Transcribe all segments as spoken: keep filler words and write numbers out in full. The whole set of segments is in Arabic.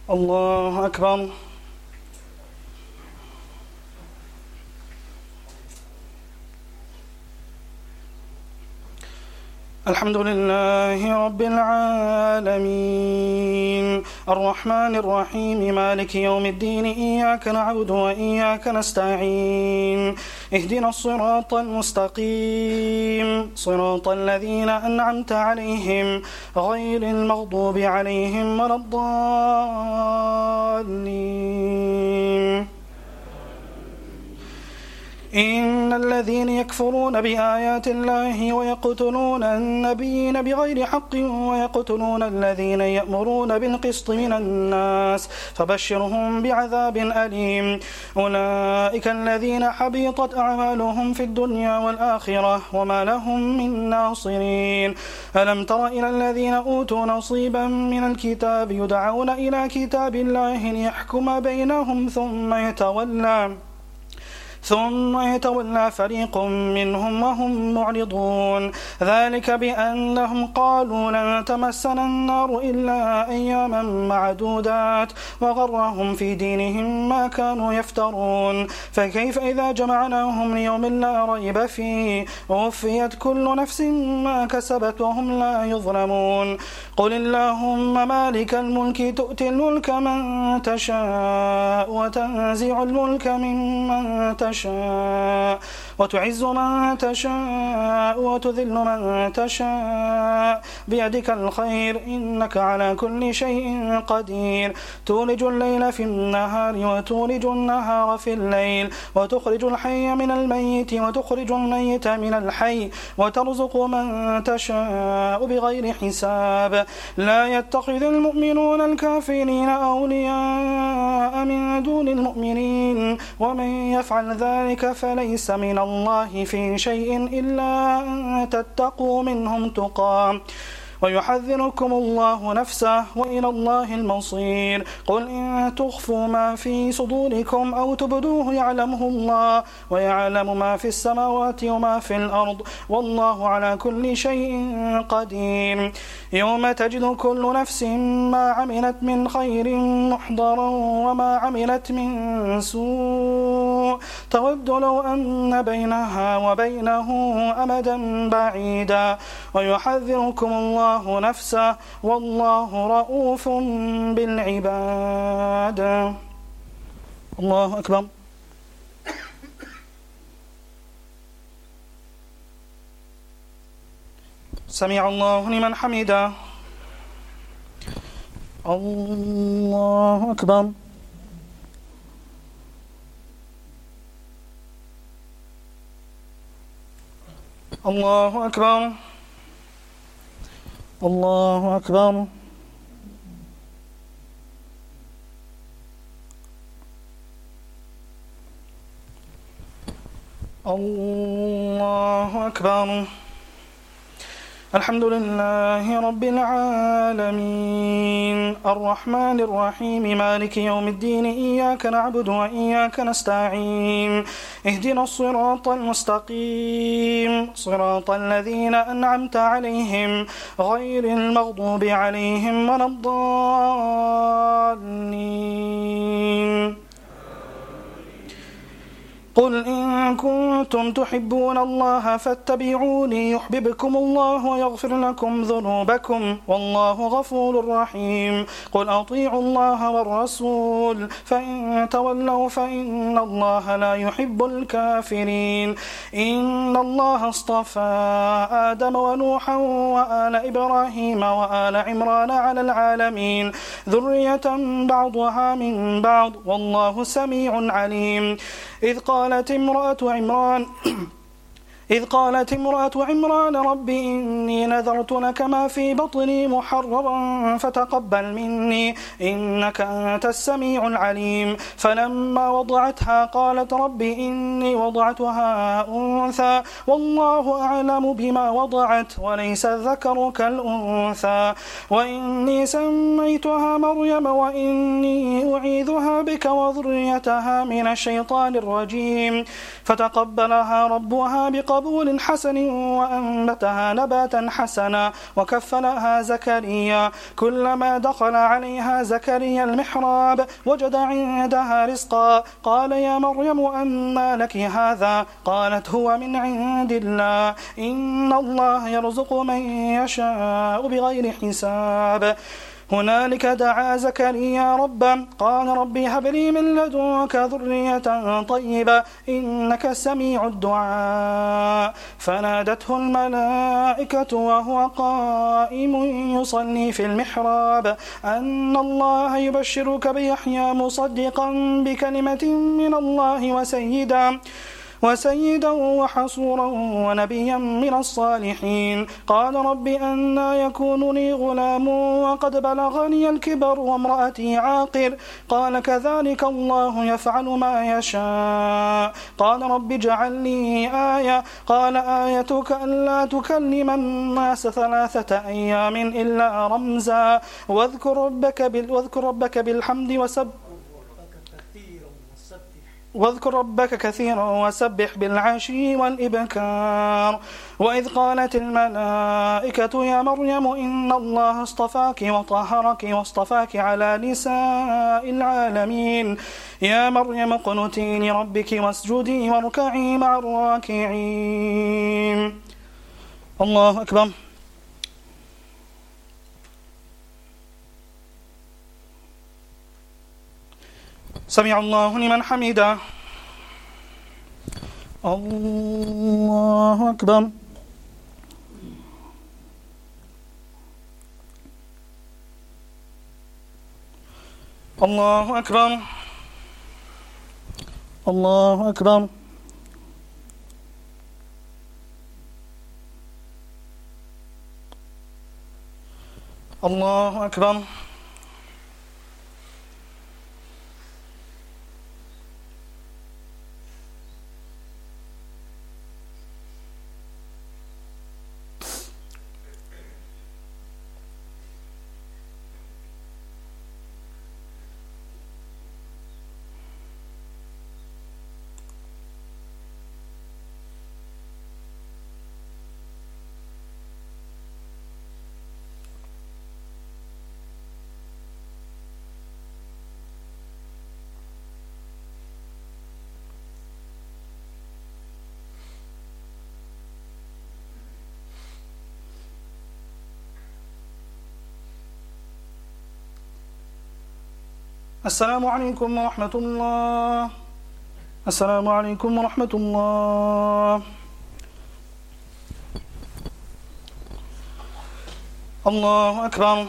الله أكبر. الحمد لله رب العالمين الرحمن الرحيم مالك يوم الدين إياك نعبد وإياك نستعين اهدنا الصراط المستقيم صراط الذين أنعمت عليهم غير المغضوب عليهم ولا الضالين. إن الذين يكفرون بآيات الله ويقتلون النبيين بغير حق ويقتلون الذين يأمرون بالقسط من الناس فبشرهم بعذاب أليم. أولئك الذين حبطت أعمالهم في الدنيا والآخرة وما لهم من ناصرين. ألم تر إلى الذين أوتوا نصيبا من الكتاب يدعون إلى كتاب الله ليحكم بينهم ثم يتولى ثم يتولى فريق منهم وهم معرضون. ذلك بأنهم قالوا لن تمسنا النار إلا أياما معدودات وغرهم في دينهم ما كانوا يفترون. فكيف إذا جمعناهم ليوم لا ريب فيه ووفيت كل نفس ما كسبت وهم لا يظلمون. قل اللهم مالك الملك تؤتي الملك من تشاء وتنزع الملك ممن تشاء وتعز من تشاء وتذل من تشاء بيدك الخير إنك على كل شيء قدير. تولج الليل في النهار وتولج النهار في الليل وتخرج الحي من الميت وتخرج الميت من الحي وترزق من تشاء بغير حساب. لا يتخذ المؤمنون الكافرين أولياء من دون المؤمنين ومن يفعل ذلك فليس من الله في شيء إلا أن تتقوا منهم تقى ويحذركم الله نفسه وإلى الله المصير. قل إن تخفوا ما في صدوركم أو تبدوه يعلمه الله ويعلم ما في السماوات وما في الأرض والله على كل شيء قدير. يوم تجد كل نفس ما عملت من خير محضرا وما عملت من سوء تود لو أن بينها وبينه أمدا بعيدا ويحذركم الله نفسه والله رؤوف بالعباد. الله أكبر. سمع الله لمن حمده. الله أكبر. الله أكبر. الله أكبر. الله أكبر. الحمد لله رب العالمين الرحمن الرحيم مالك يوم الدين إياك نعبد وإياك نستعين اهدنا الصراط المستقيم صراط الذين أنعمت عليهم غير المغضوب عليهم ولا الضالين. قل إن كنتم تحبون الله فاتبعوني يحببكم الله ويغفر لكم ذنوبكم والله غفور رحيم. قل أطيعوا الله والرسول فإن تولوا فإن الله لا يحب الكافرين. إن الله اصطفى آدم ونوحا وآل إبراهيم وآل عمران على العالمين ذرية بعضها من بعض والله سميع عليم. إذ قالت امرأة عمران إذ قالت امرأة عمران رب إني نذرت لك ما في بطني محررا فتقبل مني إنك أنت السميع العليم. فلما وضعتها قالت رب إني وضعتها أنثى والله أعلم بما وضعت وليس الذكر كالأنثى وإني سميتها مريم وإني أعيذها بك وذريتها من الشيطان الرجيم. فتقبلها ربها بقبول قبول حسن وأنبتها نباتا حسنا وكفلها زكريا. كلما دخل عليها زكريا المحراب وجد عندها رزقا قال يا مريم أنى لك هذا؟ قالت هو من عند الله إن الله يرزق من يشاء بغير حساب. هنالك دعا زكريا ربه قال رب هب لي من لدنك ذرية طيبة إنك سميع الدعاء. فنادته الملائكة وهو قائم يصلي في المحراب أن الله يبشرك بيحيى مصدقا بكلمة من الله وسيدا وسيدا وحصورا ونبيا من الصالحين. قال رب أنى يكون لي غلام وقد بلغني الكبر وامرأتي عاقر؟ قال كذلك الله يفعل ما يشاء. قال رب اجعل لي آية. قال آيتك ألا تكلم الناس ثلاثة أيام إلا رمزا واذكر ربك, بال... واذكر ربك بالحمد وسبح واذكر ربك كثيرا وسبح بالعشي والإبكار. وإذ قالت الملائكة يا مريم إن الله اصطفاك وطهرك واصطفاك على نساء العالمين يا مريم اقنتي لربك واسجدي واركعي مع الراكعين. الله أكبر. سمع الله لمن حمده. الله أكبر. الله أكبر. الله أكبر. الله أكبر. السلام عليكم ورحمة الله. السلام عليكم ورحمة الله. الله أكبر.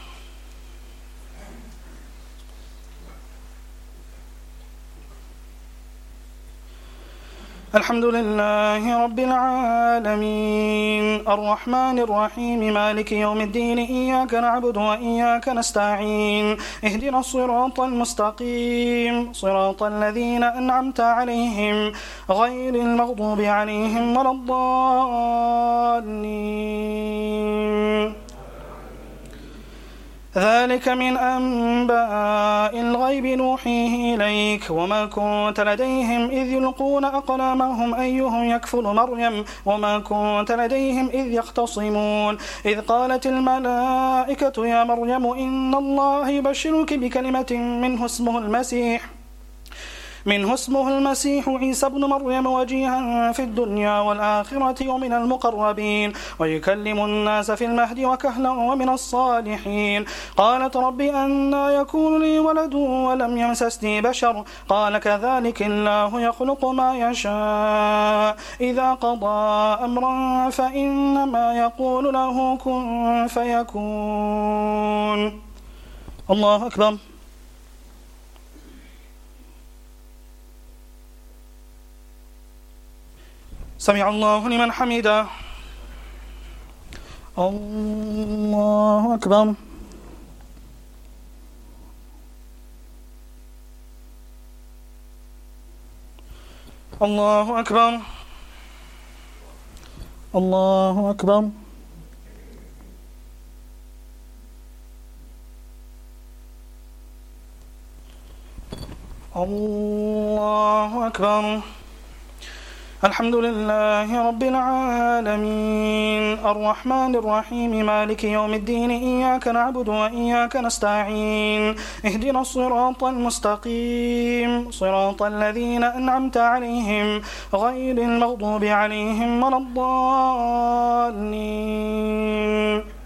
الحمد لله رب العالمين الرحمن الرحيم مالك يوم الدين إياك نعبد وإياك نستعين اهدنا الصراط المستقيم صراط الذين أنعمت عليهم غير المغضوب عليهم ولا الضالين. ذلك من أنباء الغيب نوحيه إليك وما كنت لديهم إذ يلقون أقلامهم أيهم يكفل مريم وما كنت لديهم إذ يختصمون إذ قالت الملائكة يا مريم إن الله يبشرك بكلمة منه اسمه المسيح منه اسمه المسيح عيسى ابن مريم وجيها في الدنيا والآخرة ومن المقربين ويكلم الناس في المهد وكهلا ومن الصالحين. قالت رب أنى يكون لي ولد ولم يمسسني بشر قال كذلك الله يخلق ما يشاء إذا قضى أمرا فإنما يقول له كن فيكون. الله أكبر. سمع الله لمن حمده. الله أكبر. الله أكبر. الله أكبر. الله أكبر. الحمد لله رب العالمين الرحمن الرحيم مالك يوم الدين إياك نعبد وإياك نستعين اهدنا الصراط المستقيم صراط الذين أنعمت عليهم غير المغضوب عليهم ولا الضالين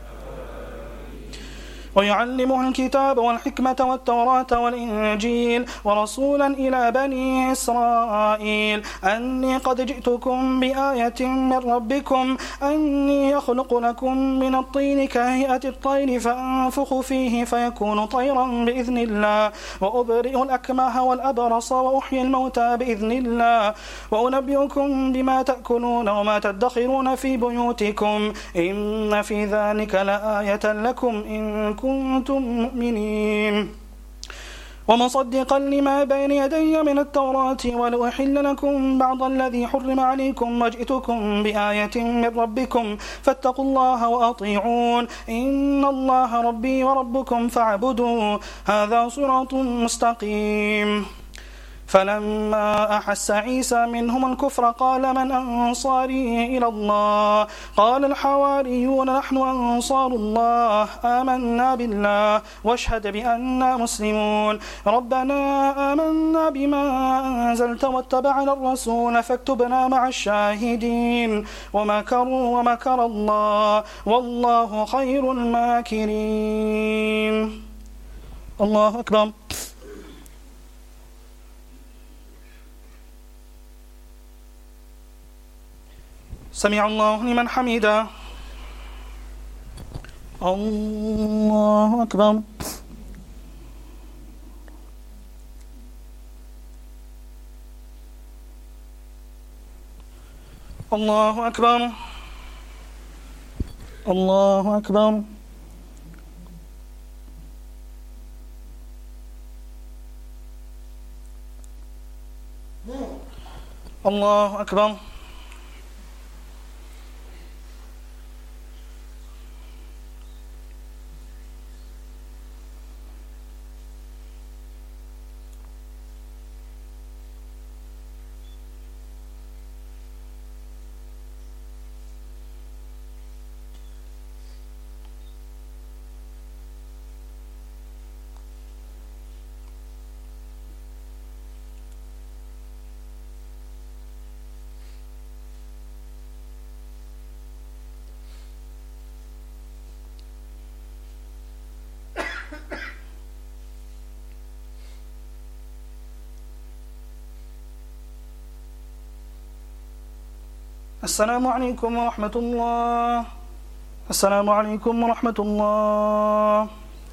ويعلمه الكتاب والحكمة والتوراة والإنجيل ورسولا إلى بني إسرائيل أني قد جئتكم بآية من ربكم أني يخلق لكم من الطين كهيئة الطير فأنفخ فيه فيكون طيرا بإذن الله وأبرئ الأكمه والأبرص وأحيي الموتى بإذن الله وأنبئكم بما تأكلون وما تدخرون في بيوتكم إن في ذلك لآية لكم إن كنتم مؤمنين ومصدقا لما بين يدي من التوراة ولأحل لكم بعض الذي حرم عليكم وجئتكم بآية من ربكم فاتقوا الله وأطيعون إن الله ربي وربكم فاعبدوا هذا صراط مستقيم فلما أحس عيسى منهم الكفر قال من أنصاري إلى الله قال الحواريون نحن أنصار الله آمنا بالله واشهد بأننا مسلمون ربنا آمنا بما أنزلت واتبعنا الرسول فاكتبنا مع الشاهدين ومكروا ومكر الله والله خير الماكرين. الله أكبر. سمع الله لمن حمده. الله أكبر. الله أكبر. الله أكبر. الله أكبر. السلام عليكم ورحمة الله. السلام عليكم ورحمة الله.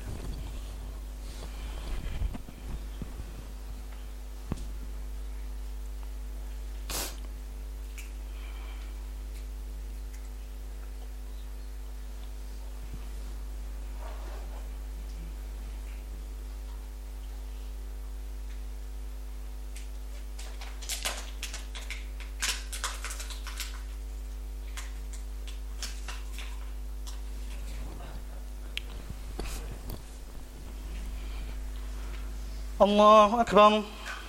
الله أكبر.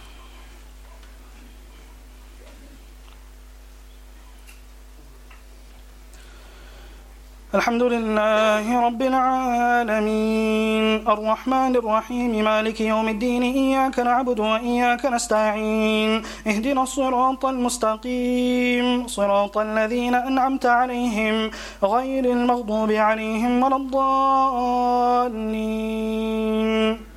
الحمد لله رب العالمين الرحمن الرحيم مالك يوم الدين إياك نعبد وإياك نستعين اهدنا الصراط المستقيم صراط الذين أنعمت عليهم غير المغضوب عليهم ولا الضالين.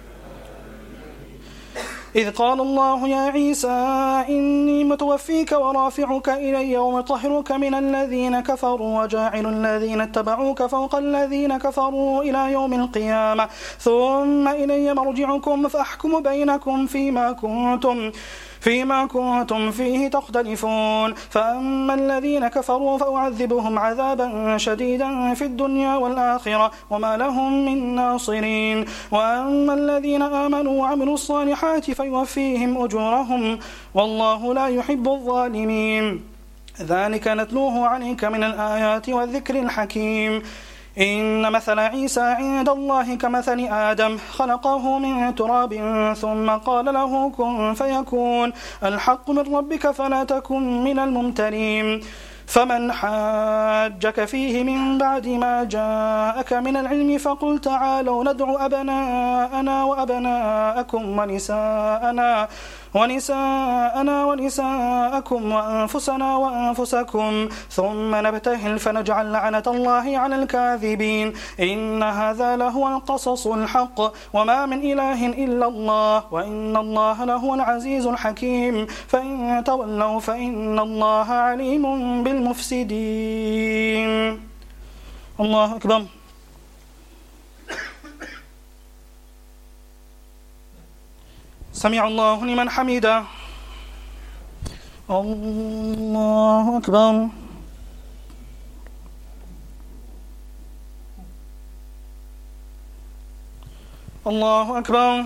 إذ قال الله يا عيسى إني متوفيك ورافعك إلي ومطهرك من الذين كفروا وجاعل الذين اتبعوك فوق الذين كفروا إلى يوم القيامة ثم إلي مرجعكم فأحكم بينكم فيما كنتم فيما كنتم فيه تختلفون فأما الذين كفروا فأعذبهم عذابا شديدا في الدنيا والآخرة وما لهم من ناصرين وأما الذين آمنوا وعملوا الصالحات فيوفيهم أجورهم والله لا يحب الظالمين. ذلك نتلوه عليك من الآيات والذكر الحكيم. إن مثل عيسى عند الله كمثل آدم خلقه من تراب ثم قال له كن فيكون الحق من ربك فلا تكن من الممترين فمن حاجك فيه من بعد ما جاءك من العلم فقل تعالوا ندعو أبناءنا وأبناءكم ونساءنا ونساءنا ونساءكم وأنفسنا وأنفسكم ثم نبتهل فنجعل لعنة الله على الكاذبين إن هذا لهو القصص الحق وما من إله إلا الله وإن الله لهو العزيز الحكيم فإن تولوا فإن الله عليم بالمفسدين. الله أكبر. سمع الله لمن حمده. الله أكبر. الله أكبر.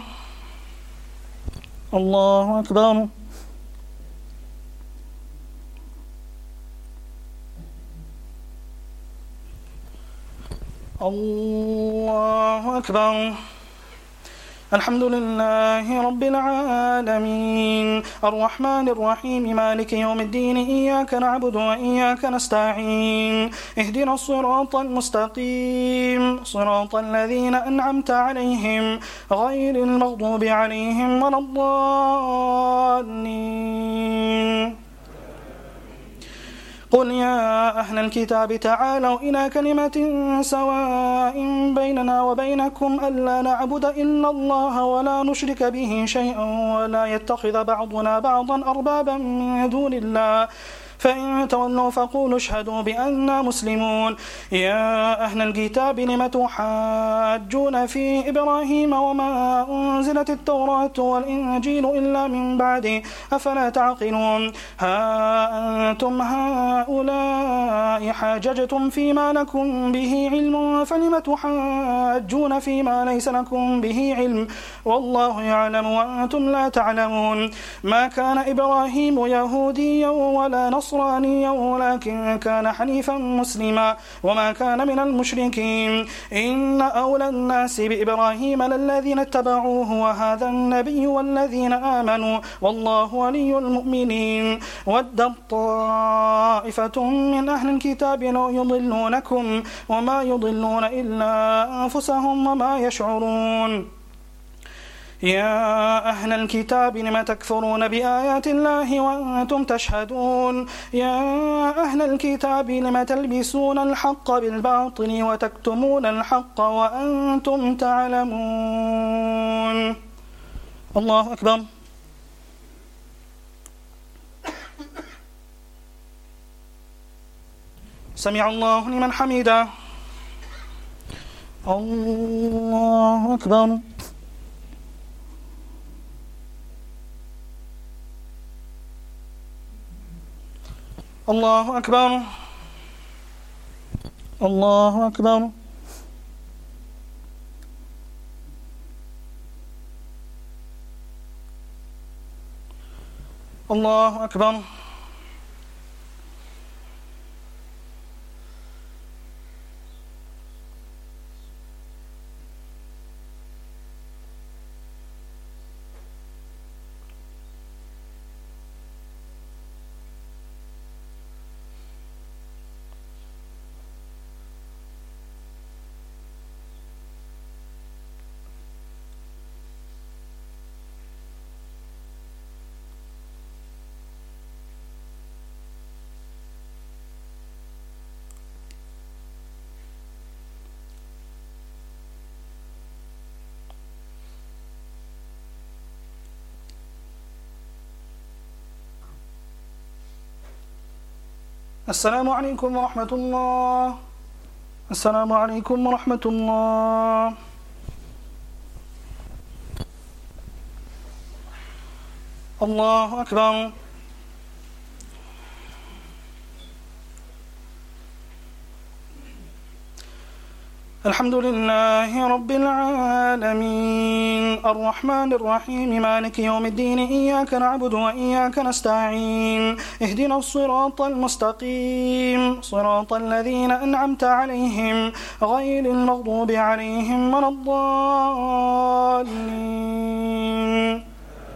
الله أكبر. الله أكبر. الحمد لله رب العالمين الرحمن الرحيم مالك يوم الدين إياك نعبد وإياك نستعين اهدنا الصراط المستقيم صراط الذين أنعمت عليهم غير المغضوب عليهم ولا الضالين. قل يا أهل الكتاب تعالوا إلى كلمة سواء بيننا وبينكم ألا نعبد إلا الله ولا نشرك به شيئا ولا يتخذ بعضنا بعضا أربابا من دون الله فإن تولوا فقولوا اشهدوا بأننا مسلمون. يا أهل الكتاب لم تحاجون في إبراهيم وما أنزلت التوراة والإنجيل إلا من بعده أفلا تعقلون. ها أنتم هؤلاء حاججتم فيما لكم به علم فلم تحاجون فيما ليس لكم به علم والله يعلم وأنتم لا تعلمون. ما كان إبراهيم يهوديا ولا نصرانيا ولكن كان حنيفا مسلما وما كان من المشركين. إن أولى الناس بإبراهيم للذين اتبعوه وهذا النبي والذين آمنوا والله ولي المؤمنين. ودت طائفة من أهل الكتاب لو يضلونكم وما يضلون إلا أنفسهم وما يشعرون. يا أهل الكتاب لم تكفرون بآيات الله وأنتم تشهدون. يا أهل الكتاب لم تلبسون الحق بالباطل وتكتمون الحق وأنتم تعلمون. الله أكبر. سمع الله لمن حمده. الله أكبر. الله أكبر. الله أكبر. الله أكبر. السلام عليكم ورحمة الله. السلام عليكم ورحمة الله. الله أكبر. الحمد لله رب العالمين الرحمن الرحيم مالك يوم الدين إياك نعبد وإياك نستعين اهدنا الصراط المستقيم صراط الذين أنعمت عليهم غير المغضوب عليهم ولا الضالين.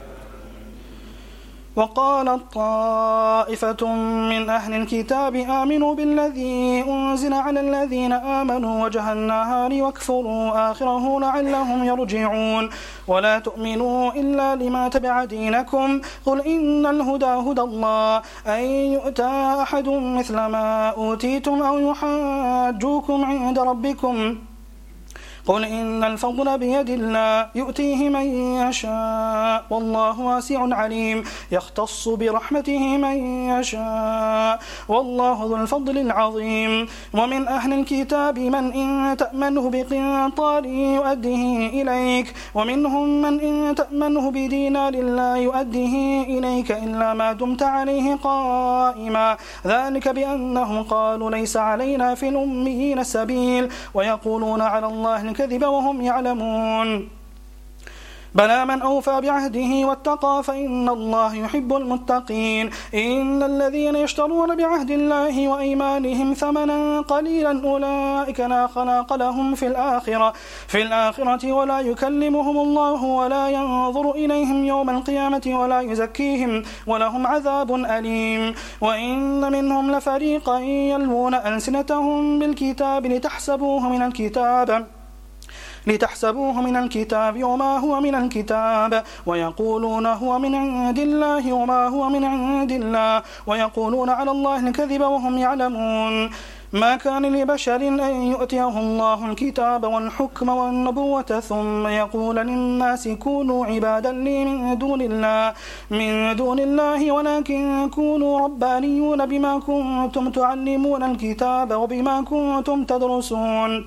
وقالت طائفة من أهل الكتاب آمنوا بالذي أنزل على الذين آمنوا وجه النهار واكفروا آخره لعلهم يرجعون ولا تؤمنوا إلا لما تبع دينكم قل إن الهدى هدى الله أن يؤتى أحد مثل ما أوتيتم أو يحاجوكم عند ربكم قل إن الفضل بيد الله يؤتيه من يشاء والله واسع عليم يختص برحمته من يشاء والله ذو الفضل العظيم. ومن أهل الكتاب من إن تأمنه بقنطار يؤديه إليك ومنهم من إن تأمنه بدينار لا يؤديه إليك إلا ما دمت عليه قائما ذلك بأنهم قالوا ليس علينا في الأميين سبيل ويقولون على الله الكذب وهم يعلمون. بلى من أوفى بعهده واتقى فإن الله يحب المتقين. إن الذين يشترون بعهد الله وأيمانهم ثمنا قليلا أولئك لا خلاق لهم في الآخرة في الآخرة ولا يكلمهم الله ولا ينظر إليهم يوم القيامة ولا يزكيهم ولهم عذاب أليم. وإن منهم لفريقا يلوون ألسنتهم بالكتاب لتحسبوه من الكتاب لتحسبوه من الكتاب وما هو من الكتاب ويقولون هو من عند الله وما هو من عند الله ويقولون على الله الكذب وهم يعلمون. ما كان لبشر أن يؤتيه الله الكتاب والحكم والنبوة ثم يقول للناس كونوا عبادا لي من دون الله من دون الله ولكن كونوا ربانيون بما كنتم تعلمون الكتاب وبما كنتم تدرسون.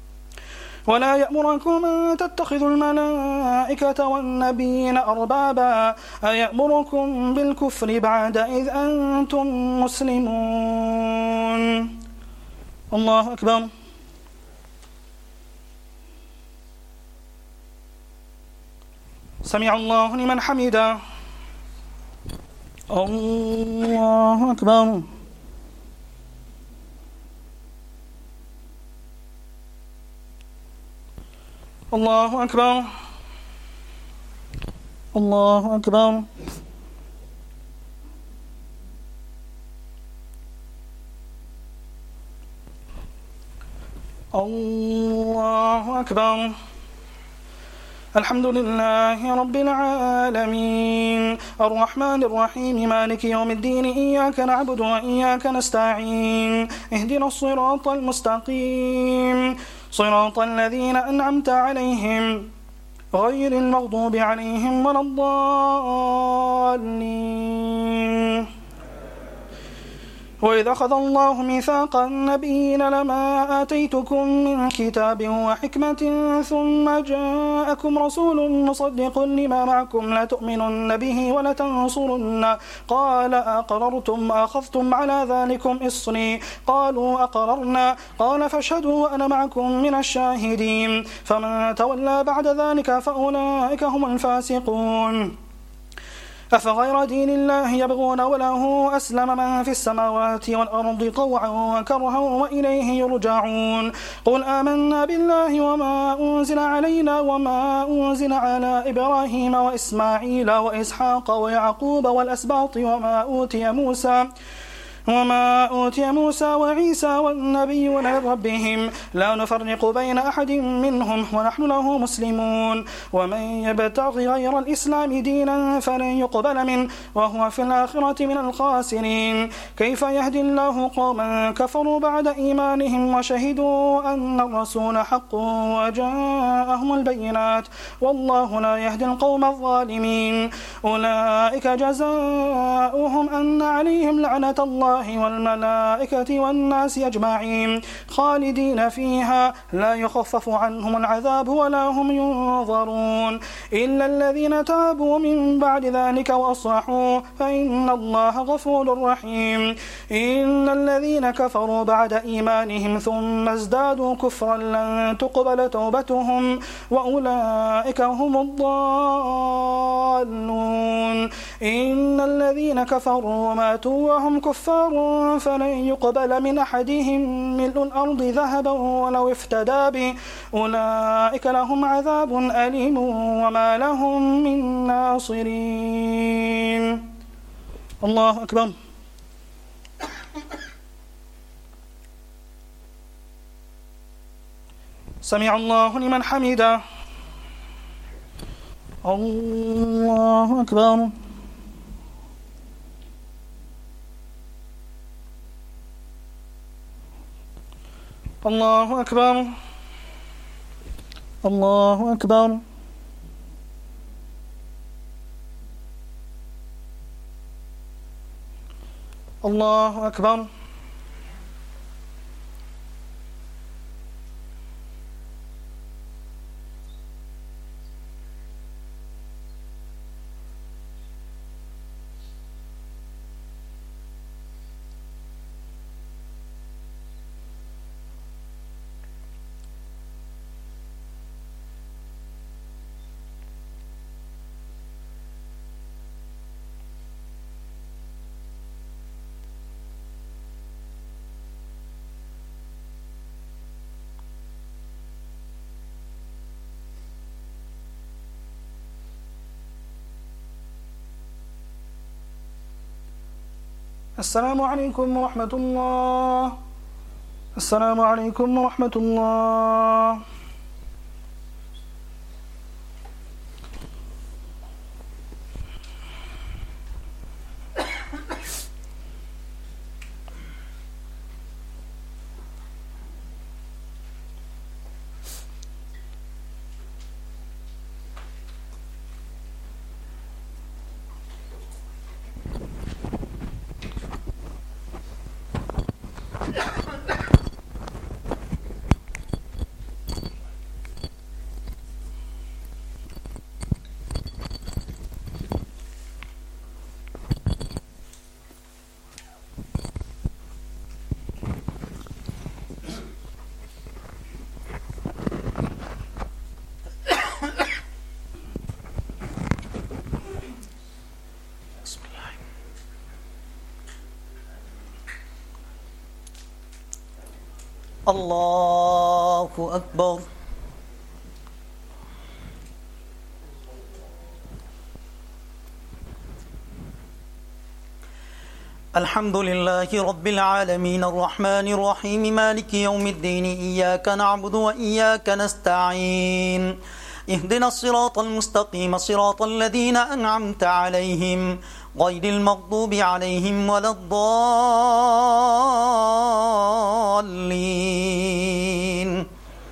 ولا يأمركم أن تتخذوا الملائكة والنبيين أربابا أيأمركم بالكفر بعد إذ أنتم مسلمون. الله أكبر. سمع الله لمن حمده. الله أكبر. الله أكبر. الله أكبر. الله أكبر. الحمد لله رب العالمين الرحمن الرحيم مالك يوم الدين إياك نعبد وإياك نستعين اهدنا الصراط المستقيم صراط الذين أنعمت عليهم غير المغضوب عليهم ولا الضالين. وإذا أخذ الله ميثاق النبيين لما آتيتكم من كتاب وحكمة ثم جاءكم رسول مصدق لما معكم لتؤمنن به ولتنصرن قال أقررتم أخذتم على ذلكم إصري قالوا أقررنا قال فاشهدوا وأنا معكم من الشاهدين. فمن تولى بعد ذلك فأولئك هم الفاسقون. أفغير دين الله يبغون وله أسلم من في السماوات والأرض طوعا وكرها وإليه يرجعون. قل آمنا بالله وما أنزل علينا وما أنزل على إبراهيم وإسماعيل وإسحاق ويعقوب والأسباط وما أوتي موسى وما أوتي موسى وعيسى والنبيون من ربهم لا نفرق بين أحد منهم ونحن له مسلمون. ومن يبتغ غير الإسلام دينا فلن يقبل منه وهو في الآخرة من الخاسرين. كيف يهدي الله قوما كفروا بعد إيمانهم وشهدوا أن الرسول حق وجاءهم البينات والله لا يهدي القوم الظالمين. أولئك جزاؤهم أن عليهم لعنة الله الله والملائكة والناس أجمعين خالدين فيها لا يخفف عنهم العذاب ولا هم ينظرون إلا الذين تابوا من بعد ذلك وأصلحوا فإن الله غفور رحيم. إن الذين كفروا بعد إيمانهم ثم ازدادوا كفرا لن تقبل توبتهم وأولئك هم الضالون. إن الذين كفروا وماتوا وهم كفار فلن يقبل من أحدهم ملء الأرض ذهبا ولو افتدى به أولئك لهم عذاب أليم وما لهم من ناصرين. الله أكبر. سمع الله لمن حمده. الله أكبر. الله أكبر. الله أكبر. الله أكبر. السلام عليكم ورحمة الله. السلام عليكم ورحمة الله. الله أكبر. الحمد لله رب العالمين الرحمن الرحيم مالك يوم الدين إياك نعبد وإياك نستعين اهدنا الصراط المستقيم صراط الذين أنعمت عليهم غير المغضوب عليهم ولا الضالين.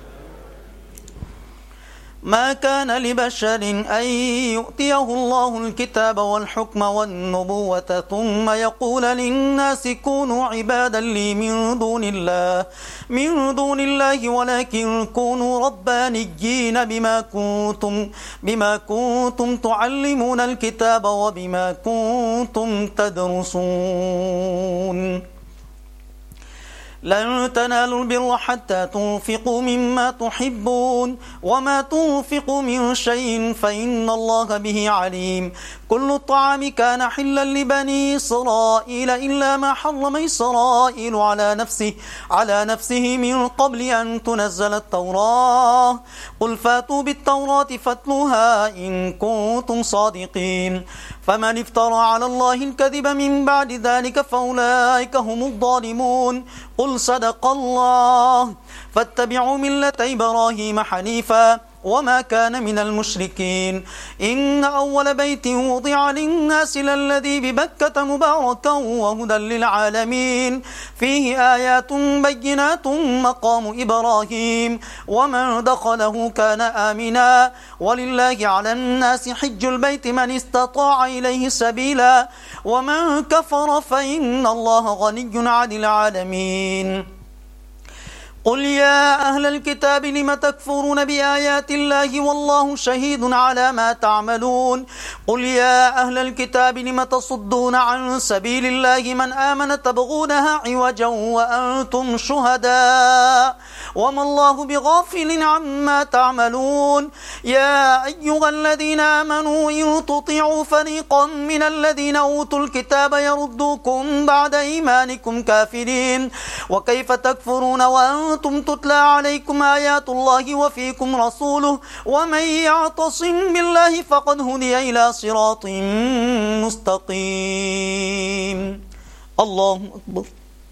ما كان لبشر أن يؤتيه الله الكتاب والحكم والنبوة ثم يقول للناس كونوا عبادا لي من دون الله من دون الله ولكن كونوا ربانيين بما كنتم بما كنتم تعلمون الكتاب وبما كنتم تدرسون. لن تنالوا البر حتى تنفقوا مما تحبون وما تنفقوا من شيء فإن الله به عليم. كل الطعام كان حلا لبني إسرائيل إلا ما حرم إسرائيل على نفسه على نفسه من قبل أن تنزل التوراة. قل فاتوا بالتوراة فاتلوها إن كنتم صادقين. فمن افترى على الله الكذب من بعد ذلك فأولئك هم الظالمون. قل صدق الله فاتبعوا ملة إبراهيم حنيفا وما كان من المشركين. إن أول بيت وضع للناس للذي ببكة مباركا وهدى للعالمين فيه آيات بينات مقام إبراهيم ومن دخله كان آمنا ولله على الناس حج البيت من استطاع إليه سبيلا ومن كفر فإن الله غني عن العالمين. قل يا أهل الكتاب لم تكفرون بآيات الله والله شهيد على ما تعملون. قل يا أهل الكتاب لم تصدون عن سبيل الله من آمن تبغونها عوجا وأنتم شهداء وما الله بغافل عما تعملون. يا أيها الذين آمنوا إن تطيعوا فريقا من الذين أوتوا الكتاب يردوكم بعد إيمانكم كافرين وكيف تكفرون وأنتم تتلى عليكم آيات الله وفيكم رسوله ومن يعتصم بالله فقد هدي إلى صراط مستقيم. الله أكبر.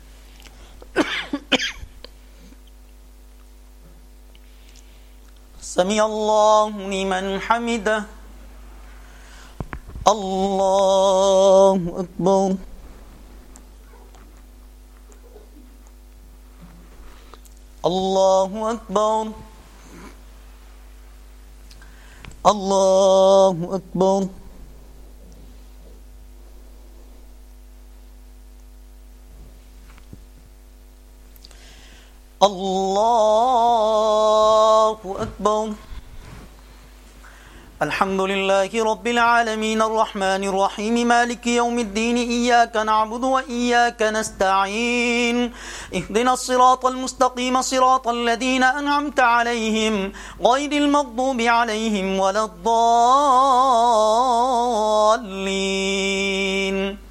سمع الله لمن حمده. الله أكبر. الله أكبر. الله أكبر. الله أكبر. الحمد لله رب العالمين الرحمن الرحيم مالك يوم الدين إياك نعبد وإياك نستعين اهدنا الصراط المستقيم صراط الذين أنعمت عليهم غير المغضوب عليهم ولا الضالين.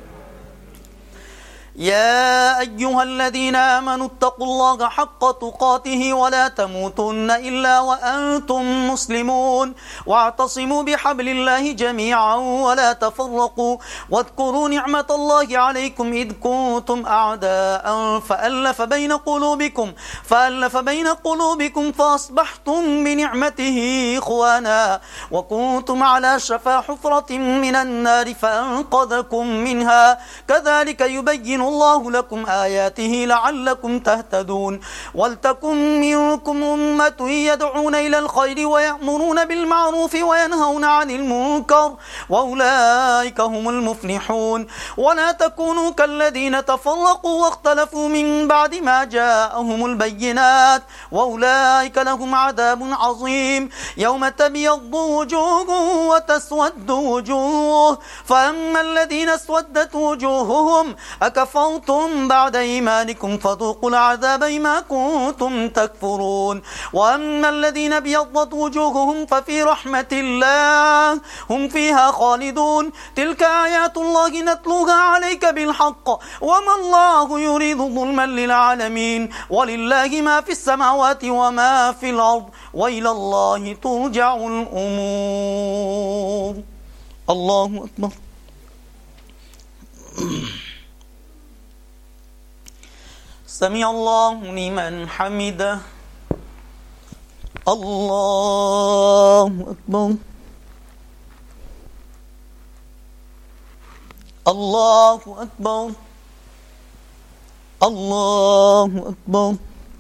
يا أيها الذين آمنوا اتقوا الله حق تقاته ولا تموتن إلا وأنتم مسلمون واعتصموا بحبل الله جميعا ولا تفرقوا واذكروا نعمة الله عليكم إذ كنتم أعداء فألف بين قلوبكم فألف بين قلوبكم فأصبحتم بنعمته إخوانا وكنتم على شفا حفرة من النار فأنقذكم منها كذلك يبين الله لكم آياته لعلكم تهتدون. ولتكن منكم أمة يدعون إلى الخير ويأمرون بالمعروف وينهون عن المنكر وأولئك هم المفلحون. ولا تكونوا كالذين تفرقوا واختلفوا من بعد ما جاءهم البينات وأولئك لهم عذاب عظيم. يوم تبيض وجوه وتسود وجوه فأما الذين اسودت وجوههم أكفرتم بعد إيمانكم فذوقوا العذاب بما كنتم تكفرون. وأما الذين ابيضت وجوههم ففي رحمة الله هم فيها خالدون. تلك آيات الله نتلوها عليك بالحق وما الله يريد ظلما للعالمين ولله ما في السماوات وما في الأرض وإلى الله ترجع الأمور. الله أكبر. سمع الله لمن حمده. الله أكبر. الله أكبر. الله أكبر.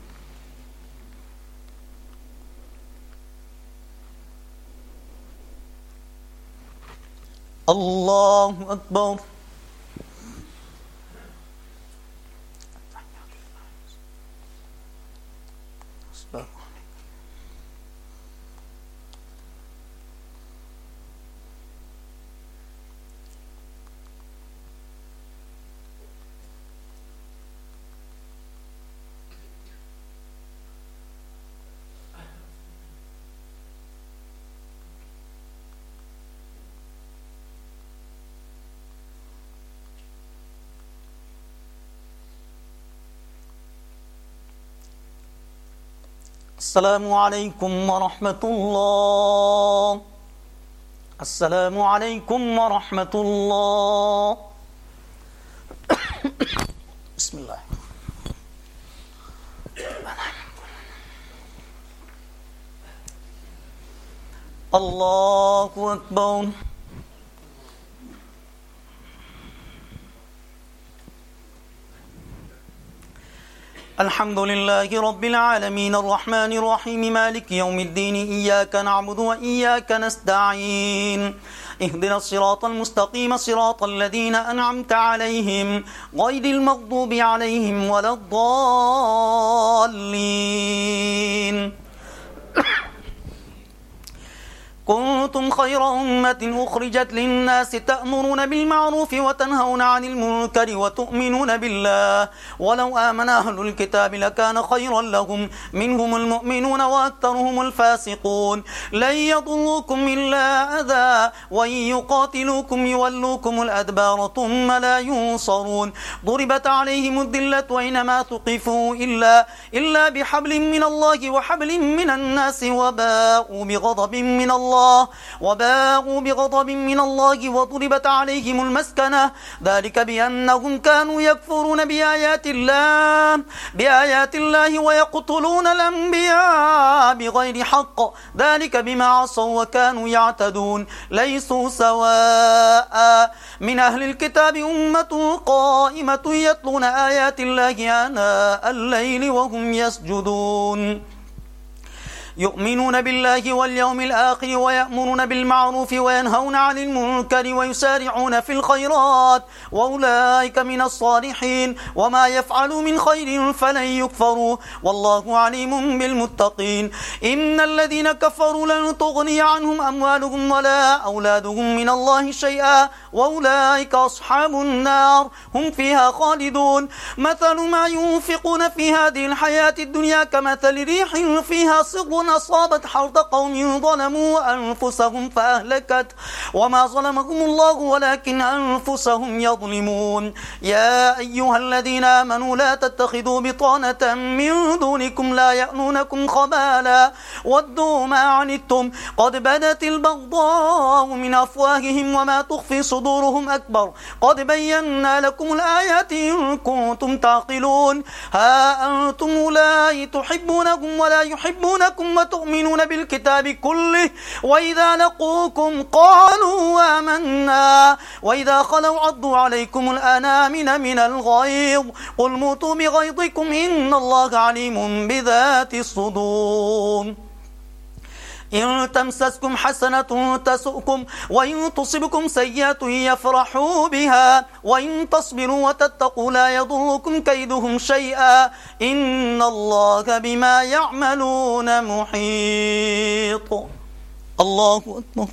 الله أكبر. السلام عليكم ورحمة الله. السلام عليكم ورحمة الله. بسم الله. الله أكبر. الحمد لله رب العالمين الرحمن الرحيم مالك يوم الدين إياك نعبد وإياك نستعين اهدنا الصراط المستقيم صراط الذين أنعمت عليهم غير المغضوب عليهم ولا الضالين. كنتم خير أمة أخرجت للناس تأمرون بالمعروف وتنهون عن المنكر وتؤمنون بالله ولو آمن أهل الكتاب لكان خيرا لهم منهم المؤمنون وأكثرهم الفاسقون. لن يضروكم إلا أذى وإن يقاتلوكم يولوكم الأدبار ثم لا ينصرون. ضربت عليهم الذلة وإنما ثقفوا إلا, إلا بحبل من الله وحبل من الناس وباءوا بغضب من الله وباءوا بغضب من الله وضربت عليهم المسكنة ذلك بأنهم كانوا يكفرون بآيات الله بآيات الله ويقتلون الأنبياء بغير حق ذلك بما عصوا وكانوا يعتدون. ليسوا سواء من أهل الكتاب أمة قائمة يتلون آيات الله آناء الليل وهم يسجدون يؤمنون بالله واليوم الآخر ويأمرون بالمعروف وينهون عن المنكر ويسارعون في الخيرات وأولئك من الصالحين وما يفعلوا من خير فلن يكفروا والله عليم بالمتقين. إن الذين كفروا لن تغني عنهم أموالهم ولا أولادهم من الله شيئا وأولئك أصحاب النار هم فيها خالدون. مثل ما ينفقون في هذه الحياة الدنيا كمثل ريح فيها صر أصابت حرث قوم ظلموا أنفسهم فأهلكت وما ظلمهم الله ولكن أنفسهم يظلمون. يا أيها الذين آمنوا لا تتخذوا بطانة من دونكم لا يألونكم خبالا ودوا ما عنتم قد بدت البغضاء من أفواههم وما تخفي صدورهم أكبر قد بينا لكم الآيات إن كنتم تعقلون. ها أنتم أولئك تحبونهم ولا يحبونكم وتؤمنون بالكتاب كله وإذا لقوكم قالوا آمنا وإذا خلوا عضوا عليكم الأنامل من الغيظ قل موتوا بغيظكم إن الله عليم بذات الصدور. إن تمسسكم حسنة تسؤكم وإن تصبكم سيئة يفرحوا بها وإن تصبروا وتتقوا لا يضركم كيدهم شيئا إن الله بما يعملون محيط. الله أكبر.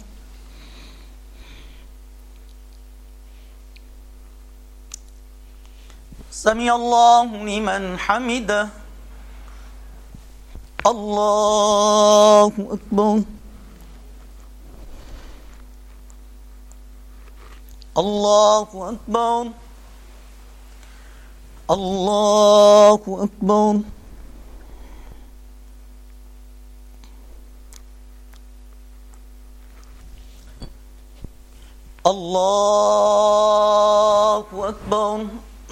سمع الله لمن حمده. الله أكبر. الله أكبر. الله أكبر. الله أكبر.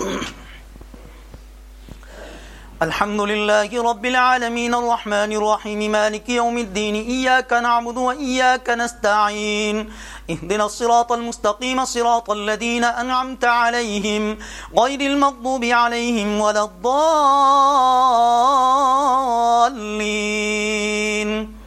الحمد لله رب العالمين الرحمن الرحيم مالك يوم الدين إياك نعبد وإياك نستعين اهدنا الصراط المستقيم صراط الذين أنعمت عليهم غير المغضوب عليهم ولا الضالين.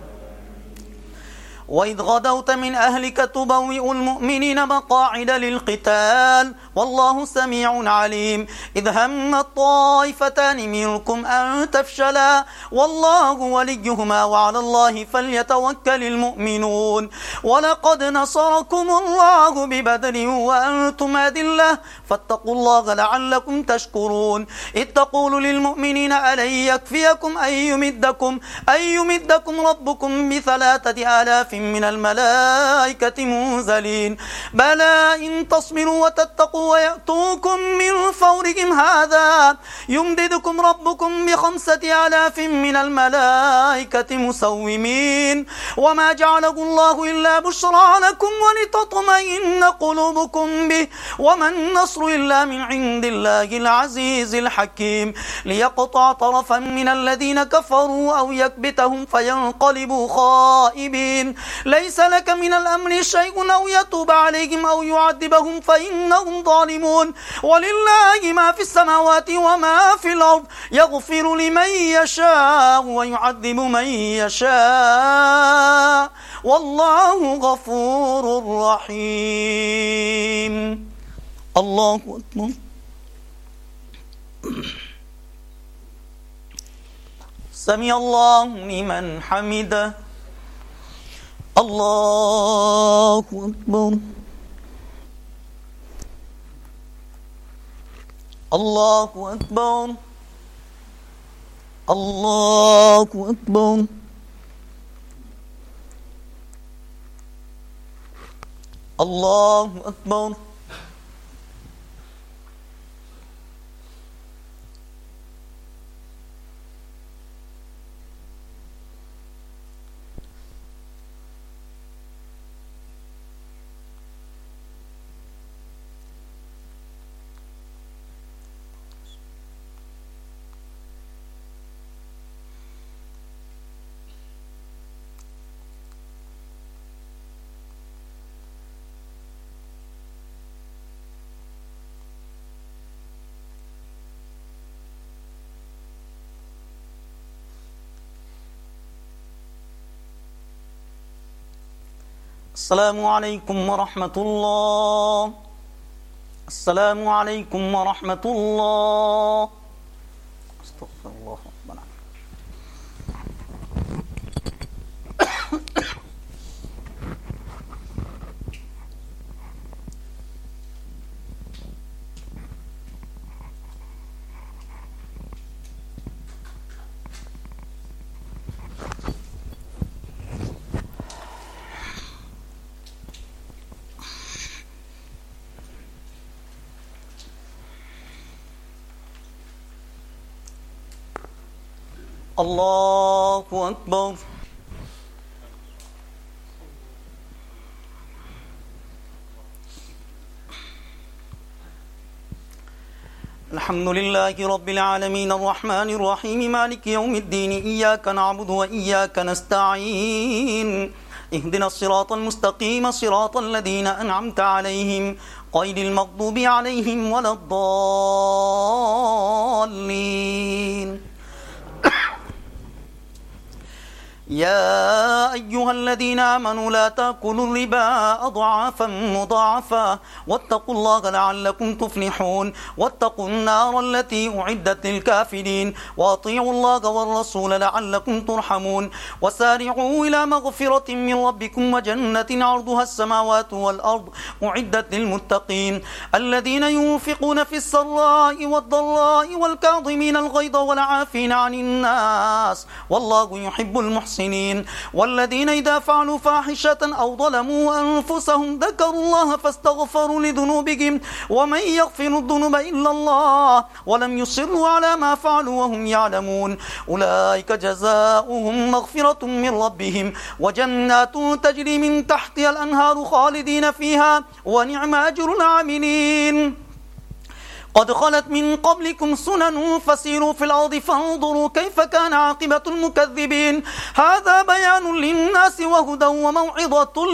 وإذ غدوت من أهلك تبوئ المؤمنين مقاعد للقتال والله سميع عليم. إذ هم الطائفتان منكم أن تفشلا والله وليهما وعلى الله فليتوكل المؤمنون. ولقد نصركم الله ببدر وأنتم أذلة فاتقوا الله لعلكم تشكرون. إذ تقول للمؤمنين ألن يكفيكم أن يمدكم, أن يمدكم ربكم بثلاثة آلاف من الملائكة منزلين بلى إن تصبروا وتتقوا ويأتوكم من فورهم هذا يمددكم ربكم بخمسة آلاف من الملائكة مسومين وما جعله الله إلا بشرى لكم ولتطمئن قلوبكم به وما النصر إلا من عند الله العزيز الحكيم. ليقطع طرفا من الذين كفروا أو يكبتهم فينقلبوا خائبين ليس لك من الأمر شيء أو يتوب عليهم أو يعذبهم فإنهم ظالمون ولله ما في السماوات وما في الأرض يغفر لمن يشاء ويعذب من يشاء والله غفور رحيم. الله أكبر. سمع الله لمن حمده. الله أكبر. الله أكبر. الله أكبر. الله أكبر. السلام عليكم ورحمة الله. السلام عليكم ورحمة الله. استغفر الله ربنا. الله أكبر. الحمد لله رب العالمين الرحمن الرحيم مالك يوم الدين إياك نعبد وإياك نستعين اهدنا الصراط المستقيم صراط الذين أنعمت عليهم غير المغضوب عليهم ولا الضالين. يا أيها الذين آمنوا لا تأكلوا الربا أضعافا مضاعفا واتقوا الله لعلكم تفلحون واتقوا النار التي أعدت للكافرين وأطيعوا الله والرسول لعلكم ترحمون وسارعوا إلى مغفرة من ربكم وجنة عرضها السماوات والأرض أعدت للمتقين الذين ينفقون في السراء والضراء والكاظمين الغيظ والعافين عن الناس والله يحب المحسنين والذين إذا فعلوا فاحشة أو ظلموا أنفسهم ذكروا الله فاستغفروا لذنوبهم ومن يغفر الذنوب إلا الله ولم يصروا على ما فعلوا وهم يعلمون أولئك جزاؤهم مغفرة من ربهم وجنات تجري من تحتها الأنهار خالدين فيها ونعم أجر العاملين. قد خلت من قبلكم سنن فسيروا في الأرض فانظروا كيف كان عاقبة المكذبين هذا بيان للناس وهدى وموعظة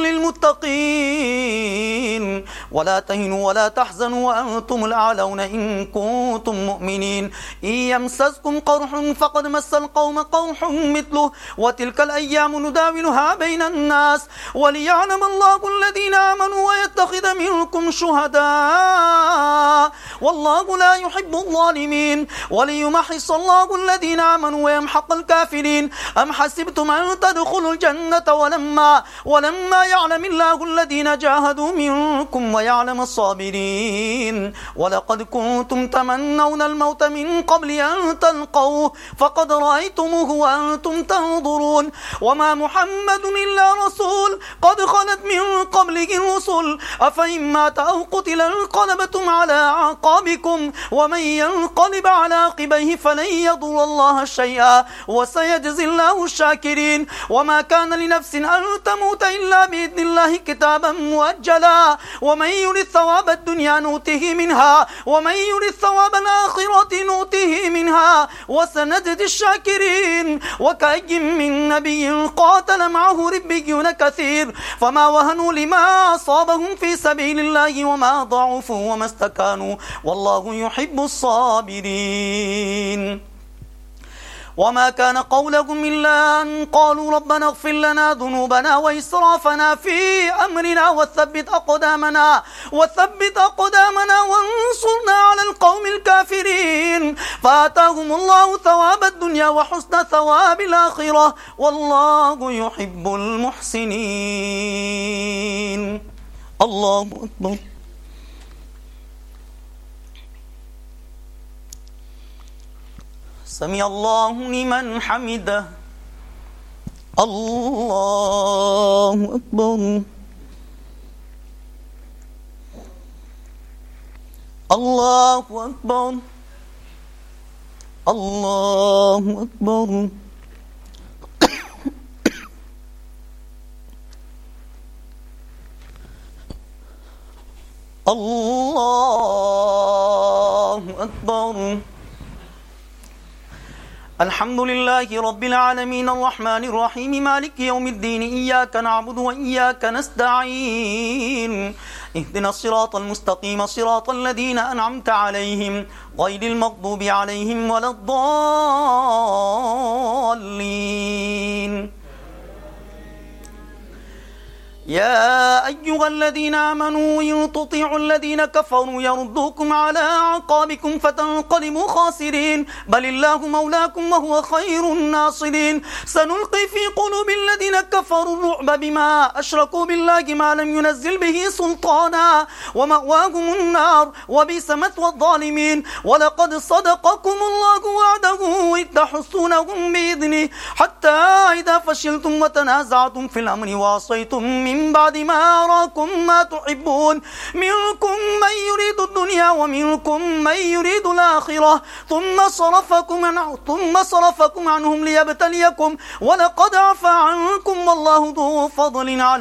للمتقين ولا تهنوا ولا تحزنوا وأنتم الأعلون إن كنتم مؤمنين إن يمسسكم قرح فقد مس القوم قرح مثله وتلك الأيام نداولها بين الناس وليعلم الله الذين آمنوا ويتخذ منكم شهداء والله الله لا يحب الظالمين وليمحص الله الذين آمنوا ويمحق الكافرين أم حسبتم أن تدخلوا الجنة ولما ولما يعلم الله الذين جاهدوا منكم ويعلم الصابرين ولقد كنتم تمنون الموت من قبل أن تلقوه فقد رأيتموه وأنتم تنظرون وما محمد إلا رسول قد خلت من قبله الرسل أفإن مات أو قتل انقلبتم على عقابكم أعقابكم ومن ينقلب على عقبيه فلن يضر الله شيئا وسيجزي الله الشاكرين. وما كان لنفس أن تموت إلا بإذن الله كتابا مؤجلا ومن يرد ثواب الدنيا نؤته منها ومن يرد ثواب الآخرة نؤته منها وسنجزي الشاكرين. وكأي من نبي قاتل معه ربيون كثير فما وهنوا لما أصابهم في سبيل الله وما ضعفوا وما استكانوا والله يحب الصابرين. وما كان قولهم إلا أن قالوا ربنا اغفر لنا ذنوبنا وإسرافنا في أمرنا وثبت أقدامنا وثبت أقدامنا وانصرنا على القوم الكافرين. فآتاهم الله ثواب الدنيا وحسن ثواب الآخرة والله يحب المحسنين. الله أكبر. سمع الله لمن حمده. الله أكبر. الله أكبر. الله أكبر. الله أكبر. الحمد لله رب العالمين الرحمن الرحيم مالك يوم الدين إياك نعبد وإياك نستعين اهدنا الصراط المستقيم صراط الذين أنعمت عليهم غير المغضوب عليهم ولا الضالين. يا أيها الذين آمنوا إن تطيعوا الذين كفروا يردوكم على أعقابكم فتنقلبوا خاسرين بل الله مولاكم وهو خير الناصرين. سنلقي في قلوب الذين كفروا الرعب بما أشركوا بالله ما لم ينزل به سلطانا ومأواهم النار وبئس مثوى الظالمين. ولقد صدقكم الله وعده إذ تحسونهم بإذنه حتى إذا فشلتم وتنازعتم في الأمر وعصيتم من من بعد ما أراكم ما تحبون منكم من يريد الدنيا ومنكم من يريد الآخرة ثم صرفكم عنه ثم صرفكم عنهم ليبتليكم ولقد عفا عنكم والله ذو فضل على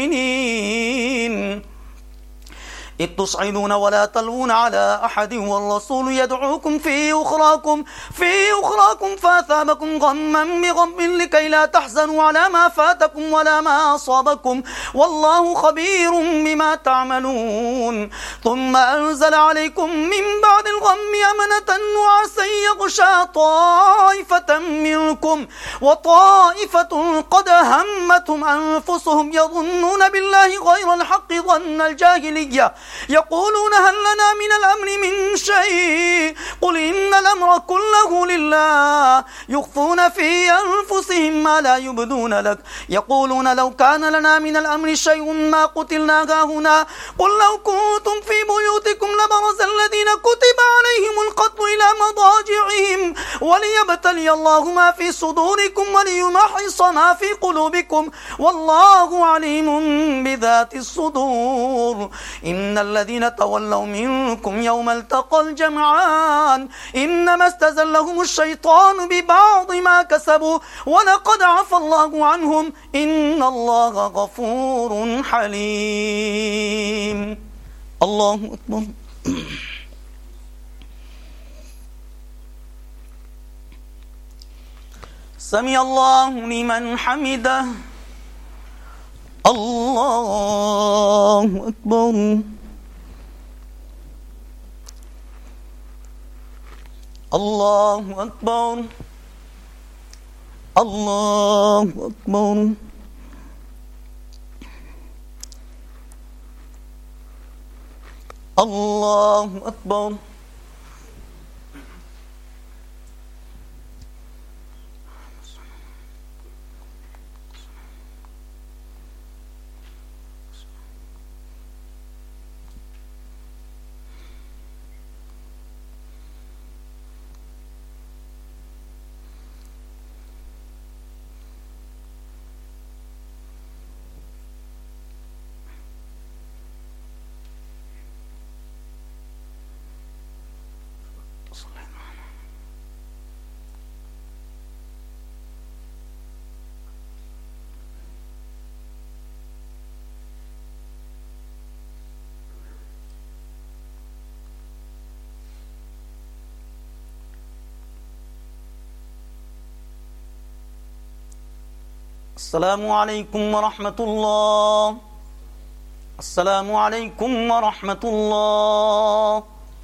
المؤمنين. إذ تصعدون ولا تلوون على أحد والرسول يدعوكم في أخراكم في أخراكم فأثابكم غما بغم لكي لا تحزنوا على ما فاتكم ولا ما أصابكم والله خبير بما تعملون. ثم أنزل عليكم من بعد الغم أمنة نعاسا يغشى طائفة منكم وطائفة قد همتهم أنفسهم يظنون بالله غير الحق ظن الجاهلية يقولون هل لنا من الأمر من شيء قل إن الأمر كله لله يخفون في أنفسهم ما لا يبدون لك يقولون لو كان لنا من الأمر شيء ما قتلنا هنا قل لو كنتم في بيوتكم لبرز الذين كتب عليهم القتل إلى مضاجعهم وليبتلي الله ما في صدوركم وليمحص ما في قلوبكم والله عليم بذات الصدور. إن الذين تولوا منكم يوم التقى الجمعان إنما استزلهم الشيطان ببعض ما كسبوا ولقد عفى الله عنهم إن الله غفور حليم. الله أكبر. سمع الله لمن حمده. الله أكبر. الله أكبر. الله أكبر. الله أكبر. السلام عليكم ورحمة الله. السلام عليكم ورحمة الله.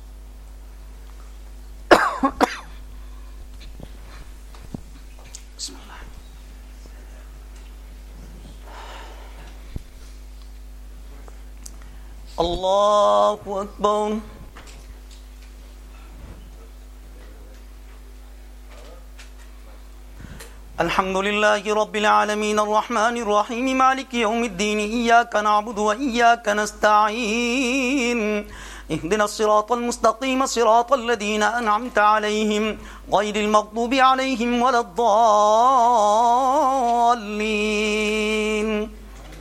بسم الله. الله أكبر. الحمد لله رب العالمين الرحمن الرحيم مالك يوم الدين إياك نعبد وإياك نستعين اهدنا الصراط المستقيم صراط الذين أنعمت عليهم غير المغضوب عليهم ولا الضالين.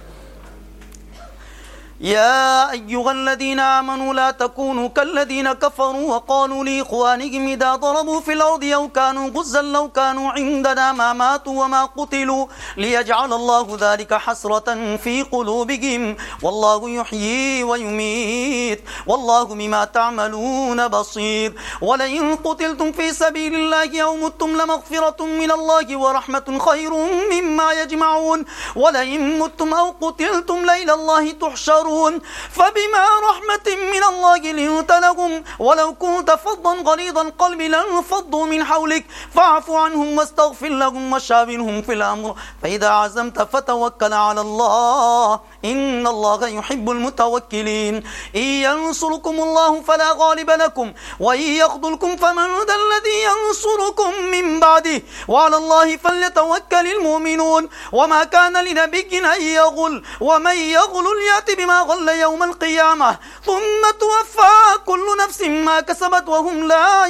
يا أيها الذين آمنوا لا تكونوا كالذين كفروا وقالوا لإخوانهم إذا ضربوا في الأرض أو كانوا غزا لو كانوا عندنا ما ماتوا وما قتلوا ليجعل الله ذلك حسرة في قلوبهم والله يحيي ويميت والله بما تعملون بصير. ولئن قتلتم في سبيل الله أو متم لمغفرة من الله ورحمة خير مما يجمعون. ولئن متم أو قتلتم لإلى الله تحشرون. فبما رحمة من الله لنت لهم ولو كنت فظا غليظ القلب لانفضوا من حولك فاعف عنهم واستغفر لهم وشاورهم في الأمر فإذا عزمت فتوكل على الله إن الله يحب المتوكلين. إن ينصركم الله فلا غالب لكم وإن يخذلكم فمن ذا الذي ينصركم من بعده وعلى الله فليتوكل المؤمنون. وما كان لنبي أن يغل ومن يغل يأتي بما غل يوم القيامة ثم توفى كل نفس ما كسبت وهم لا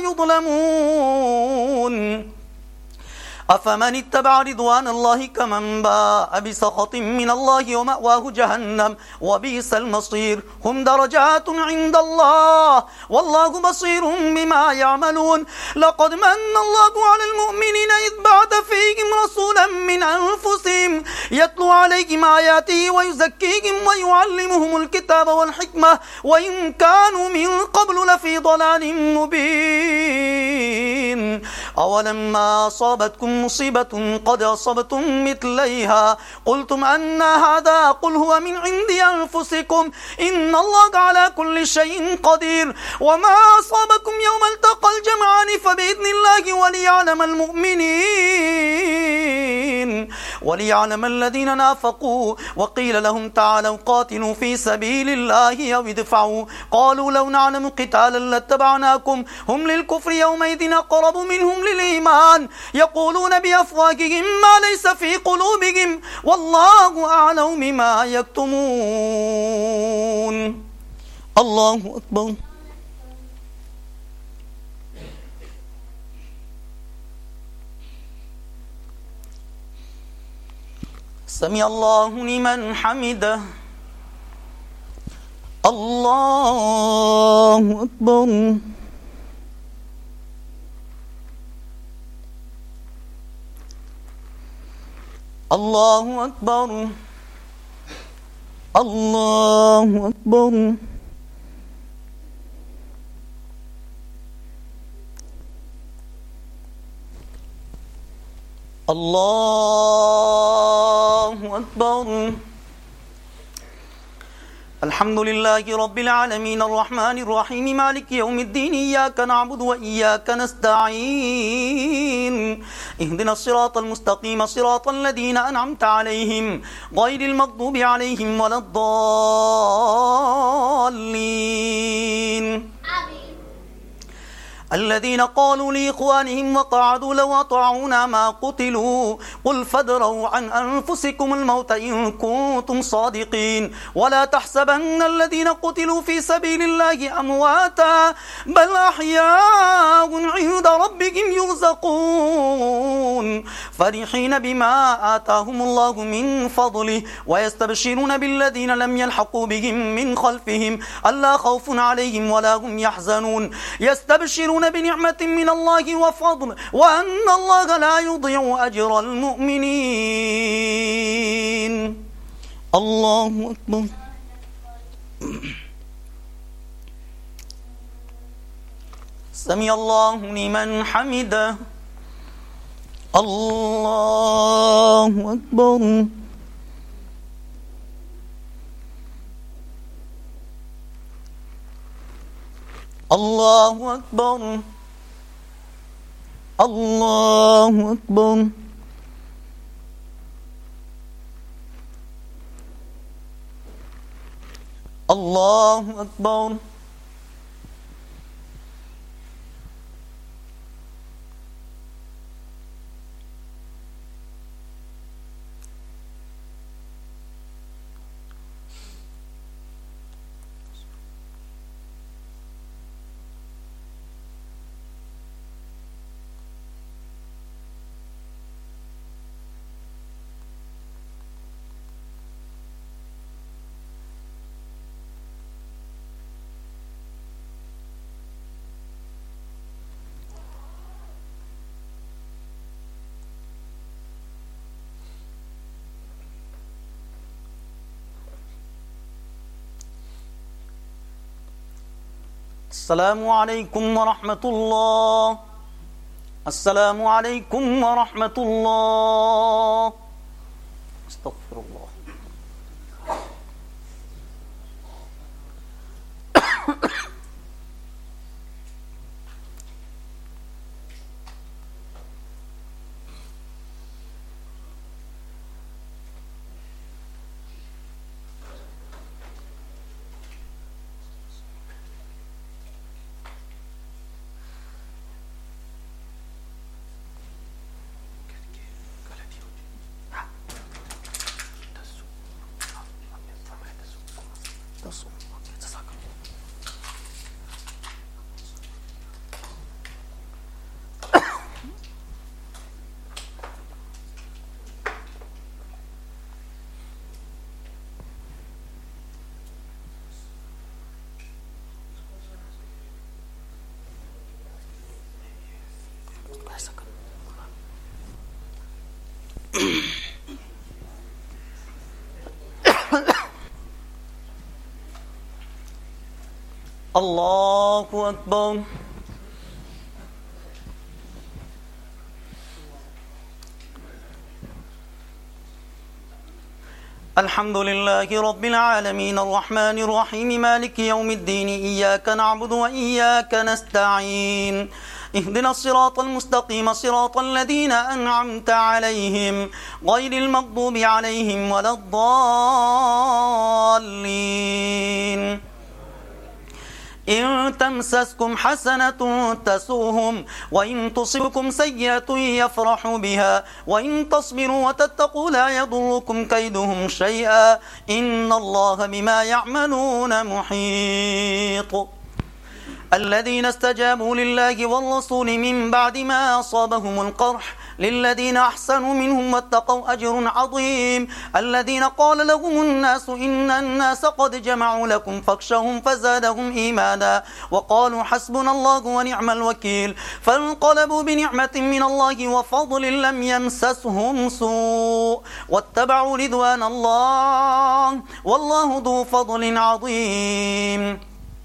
يظلمون. أفمن اتبع رضوان الله كمن باء بسخط من الله ومأواه جهنم وبئس المصير. هم درجات عند الله والله بصير بما يعملون. لقد من الله على المؤمنين إذ بعث فيهم رسولا من أنفسهم يتلو عليهم آياته ويزكيهم ويعلمهم الكتاب والحكمة وإن كانوا من قبل لفي ضلال مبين. أولما أصابتكم مصيبة قد أصبتم مثليها قلتم أن هذا قل هو من عند أنفسكم إن الله على كل شيء قدير. وما أصابكم يوم التقى الجمعان فبإذن الله وليعلم المؤمنين وليعلم الذين نافقوا. وقيل لهم تعالوا قاتلوا في سبيل الله أو ادفعوا قالوا لو نعلم قتالا لاتبعناكم هم للكفر يومئذ أقرب منهم للإيمان يقولون بأفواههم ما ليس في قلوبهم والله أعلم بما يكتمون. الله أكبر. سمع الله لمن حمده. الله أكبر. الله أكبر. الله أكبر. الله أكبر. الحمد لله رب العالمين الرحمن الرحيم مالك يوم الدين إياك نعبد وإياك نستعين اهدنا الصراط المستقيم صراط الذين أنعمت عليهم غير المغضوب عليهم ولا الضالين. الذين قالوا لإخوانهم وقعدوا لو أطاعونا ما قتلوا قل فادروا عن أنفسكم الموت إن كنتم صادقين ولا تحسبن الذين قتلوا في سبيل الله أمواتا بل أحياء عند ربهم يرزقون فرحين بما آتاهم الله من فضله ويستبشرون بالذين لم يلحقوا بهم من خلفهم ألا خوف عليهم ولا هم يحزنون يستبشرون بنعمة من الله وفضل وأن الله لا يضيع أجر المؤمنين. الله أكبر. سمع الله لمن حمده. الله أكبر. الله أكبر. الله أكبر. الله أكبر. السلام عليكم ورحمة الله. السلام عليكم ورحمة الله. استغفر الله. الله أكبر. الحمد لله رب العالمين الرحمن الرحيم مالك يوم الدين إياك نعبد وإياك نستعين اهدنا الصراط المستقيم صراط الذين أنعمت عليهم غير المغضوب عليهم ولا الضالين. إن تمسسكم حسنة تسوهم وإن تصبكم سيئة يفرحوا بها وإن تصبروا وتتقوا لا يضركم كيدهم شيئا إن الله بما يعملون محيط. الذين استجابوا لله والرسول من بعد ما أصابهم القرح للذين أحسنوا منهم واتقوا أجر عظيم. الذين قال لهم الناس إن الناس قد جمعوا لكم فاخشوهم فزادهم إيمانا وقالوا حسبنا الله ونعم الوكيل فانقلبوا بنعمة من الله وفضل لم يمسسهم سوء واتبعوا رضوان الله والله ذو فضل عظيم.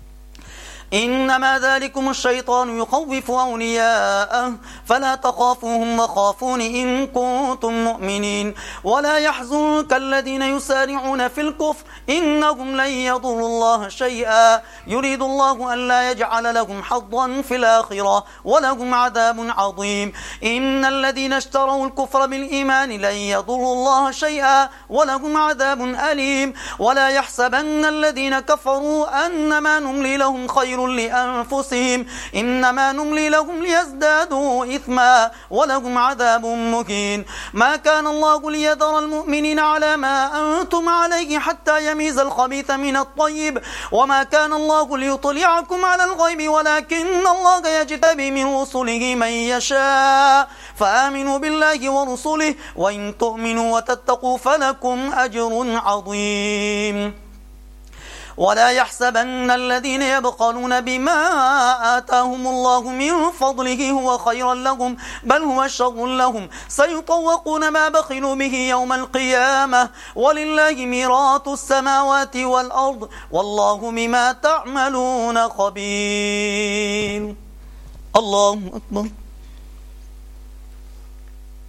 إنما ذلكم الشيطان يخوف أولياءه فلا تخافوهم وخافون إن كنتم مؤمنين ولا يحزنك الذين يسارعون في الكفر إنهم لن يضروا الله شيئا يريد الله أن لا يجعل لهم حظا في الآخرة ولهم عذاب عظيم. إن الذين اشتروا الكفر بالإيمان لن يضروا الله شيئا ولهم عذاب أليم. ولا يحسبن الذين كفروا أنما نملي لهم خير لأنفسهم إنما نملي لهم ليزدادوا إثما ولهم عذاب مهين. ما كان الله ليذر المؤمنين على ما أنتم عليه حتى يميز الخبيث من الطيب وما كان الله ليطلعكم على الغيب ولكن الله يجتبي من رسله من يشاء فآمنوا بالله ورسله وإن تؤمنوا وتتقوا فلكم أجر عظيم. ولا يحسبن الذين يبخلون بما آتاهم الله من فضله هو خيرا لهم بل هو شر لهم سيطوقون ما بخلوا به يوم القيامة ولله ميراث السماوات والأرض والله بما تعملون خبير. الله أكبر. الحمد لله رب العالمين الرحمن الرحيم مالك يوم الدين إياك نعبد وإياك نستعين اهدنا الصراط المستقيم صراط الذين أنعمت عليهم غير المغضوب عليهم ولا الضالين. إن تمسسكم حسنة تسوهم وإن تصبروا وتتقوا لا يضركم كيدهم شيئا إن الله بما يعملون محيط. الله أكبر.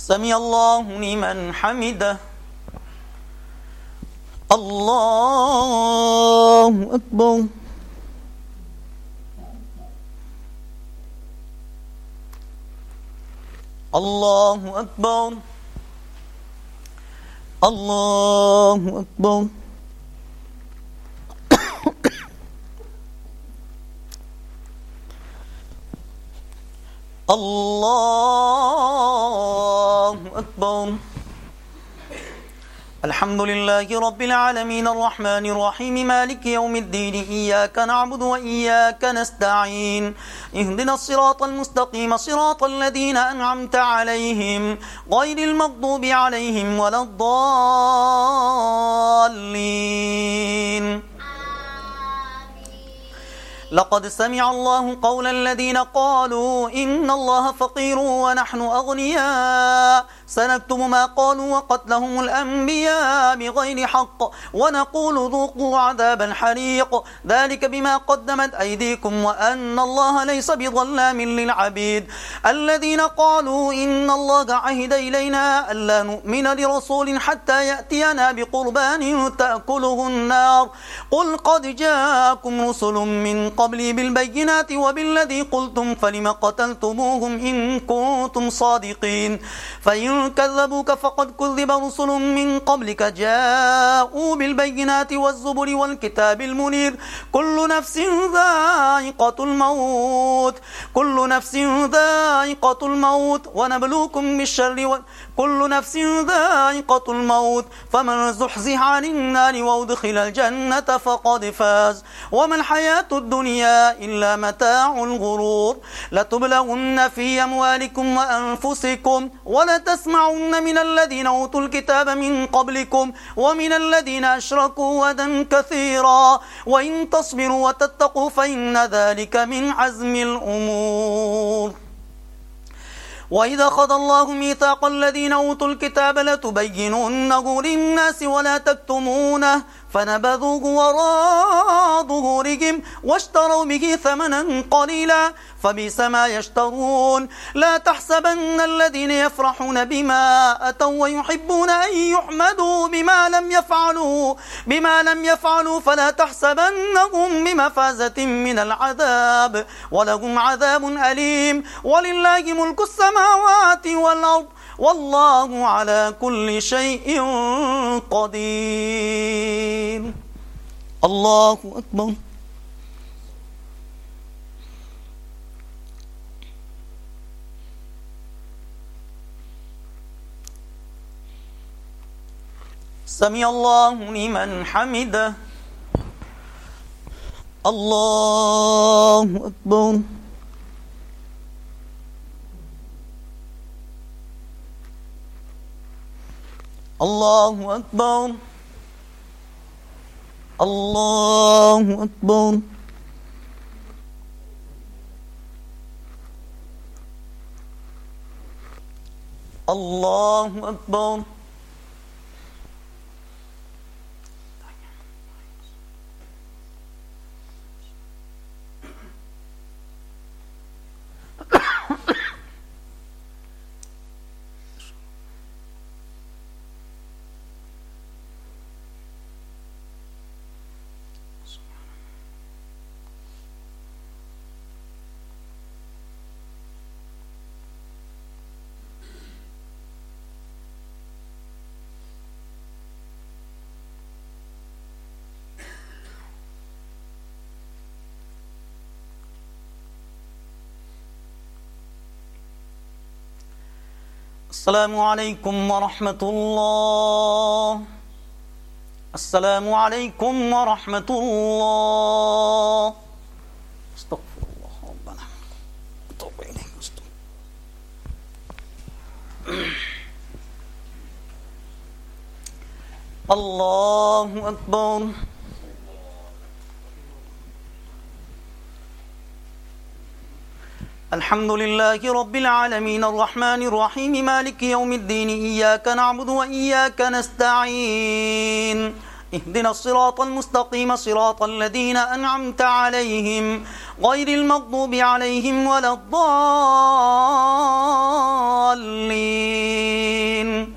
سمع الله لمن حمده. الله أكبر. الله أكبر. الله أكبر. الله أكبر. الحمد لله رب العالمين الرحمن الرحيم مالك يوم الدين إياك نعبد وإياك نستعين اهدنا الصراط المستقيم صراط الذين أنعمت عليهم غير المغضوب عليهم ولا الضالين. لقد سمع الله قول الذين قالوا إن الله فقير ونحن أغنياء سنكتب ما قالوا وقتلهم الأنبياء بغير حق ونقول ذوقوا عذاب الحريق ذلك بما قدمت أيديكم وأن الله ليس بظلام للعبيد. الذين قالوا إن الله عهد إلينا ألا نؤمن لرسول حتى يأتينا بقربان تأكله النار قل قد جاءكم رسل من قبلي بالبينات وبالذي قلتم فلم قتلتموهم إن كنتم صادقين فإن كذبوك فقد كذب رسل من قبلك جاءوا بالبينات والزبر والكتاب المنير كل نفس ذائقة الموت كل نفس ذائقة الموت ونبلوكم بالشر و... كل نفس ذائقة الموت فمن زحزح عن النار وأدخل الجنة فقد فاز وما الحياة الدنيا إلا متاع الغرور. لتبلغن في أموالكم وأنفسكم ولتسمعن من الذين أوتوا الكتاب من قبلكم ومن الذين أشركوا أذى كثيرا وإن تصبروا وتتقوا فإن ذلك من عزم الأمور. وإذا أخذ الله ميثاق الذين أوتوا الكتاب لتبيننه للناس ولا تكتمونه فنبذوه وراء ظهورهم واشتروا به ثمنا قليلا فبئس ما يشترون. لا تحسبن الذين يفرحون بما أتوا ويحبون أن يحمدوا بما لم يفعلوا بما لم يفعلوا فلا تحسبنهم بمفازة من العذاب ولهم عذاب أليم. ولله ملك السماوات والأرض والله على كل شيء قدير. الله أكبر. سمع الله لمن حمده. الله أكبر. الله أكبر. الله أكبر. الله أكبر. السلام عليكم ورحمة الله. السلام عليكم ورحمة الله. استغفر الله ربنا وتوب إليه. الله أكبر. الحمد لله رب العالمين الرحمن الرحيم مالك يوم الدين إياك نعبد وإياك نستعين اهدنا الصراط المستقيم صراط الذين أنعمت عليهم غير المغضوب عليهم ولا الضالين الضالين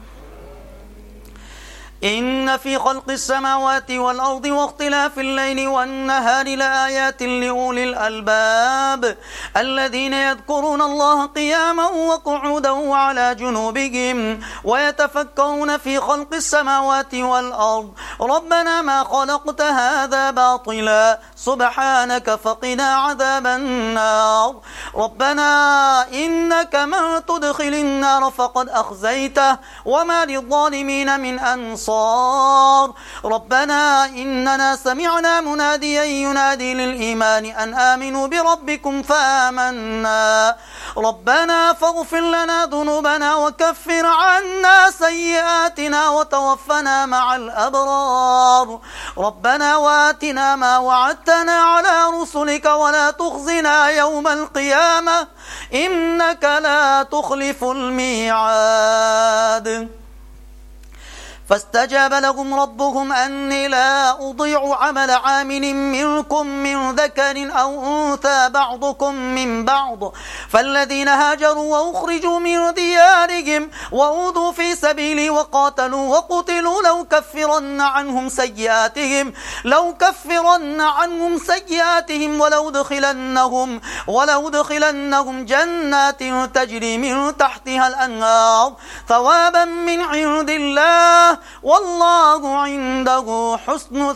إن في خلق السماوات والأرض واختلاف الليل والنهار لآيات لأولي الألباب الذين يذكرون الله قياما وقعودا وعلى جنوبهم ويتفكرون في خلق السماوات والأرض ربنا ما خلقت هذا باطلا سبحانك فقنا عذاب النار ربنا إنك من تدخل النار فقد أخزيته وما للظالمين من أنصار ربنا إننا سمعنا مناديا ينادي للإيمان أن آمنوا بربكم فآمنا ربنا فاغفر لنا ذنوبنا وكفر عنا سيئاتنا وتوفنا مع الأبرار ربنا وآتنا ما وعدتنا على رسلك ولا تخزنا يوم القيامة إنك لا تخلف الميعاد فاستجاب لهم ربهم أني لا أضيع عمل عامل منكم من ذكر أو أنثى بعضكم من بعض فالذين هاجروا وأخرجوا من ديارهم وأوذوا في سبيلي وقاتلوا وقتلوا لو كفرن عنهم سيئاتهم لو كفرن عنهم سيئاتهم ولو دخلنهم ولو دخلنهم جنات تجري من تحتها الأنهار ثوابا من عند الله والله عنده حسن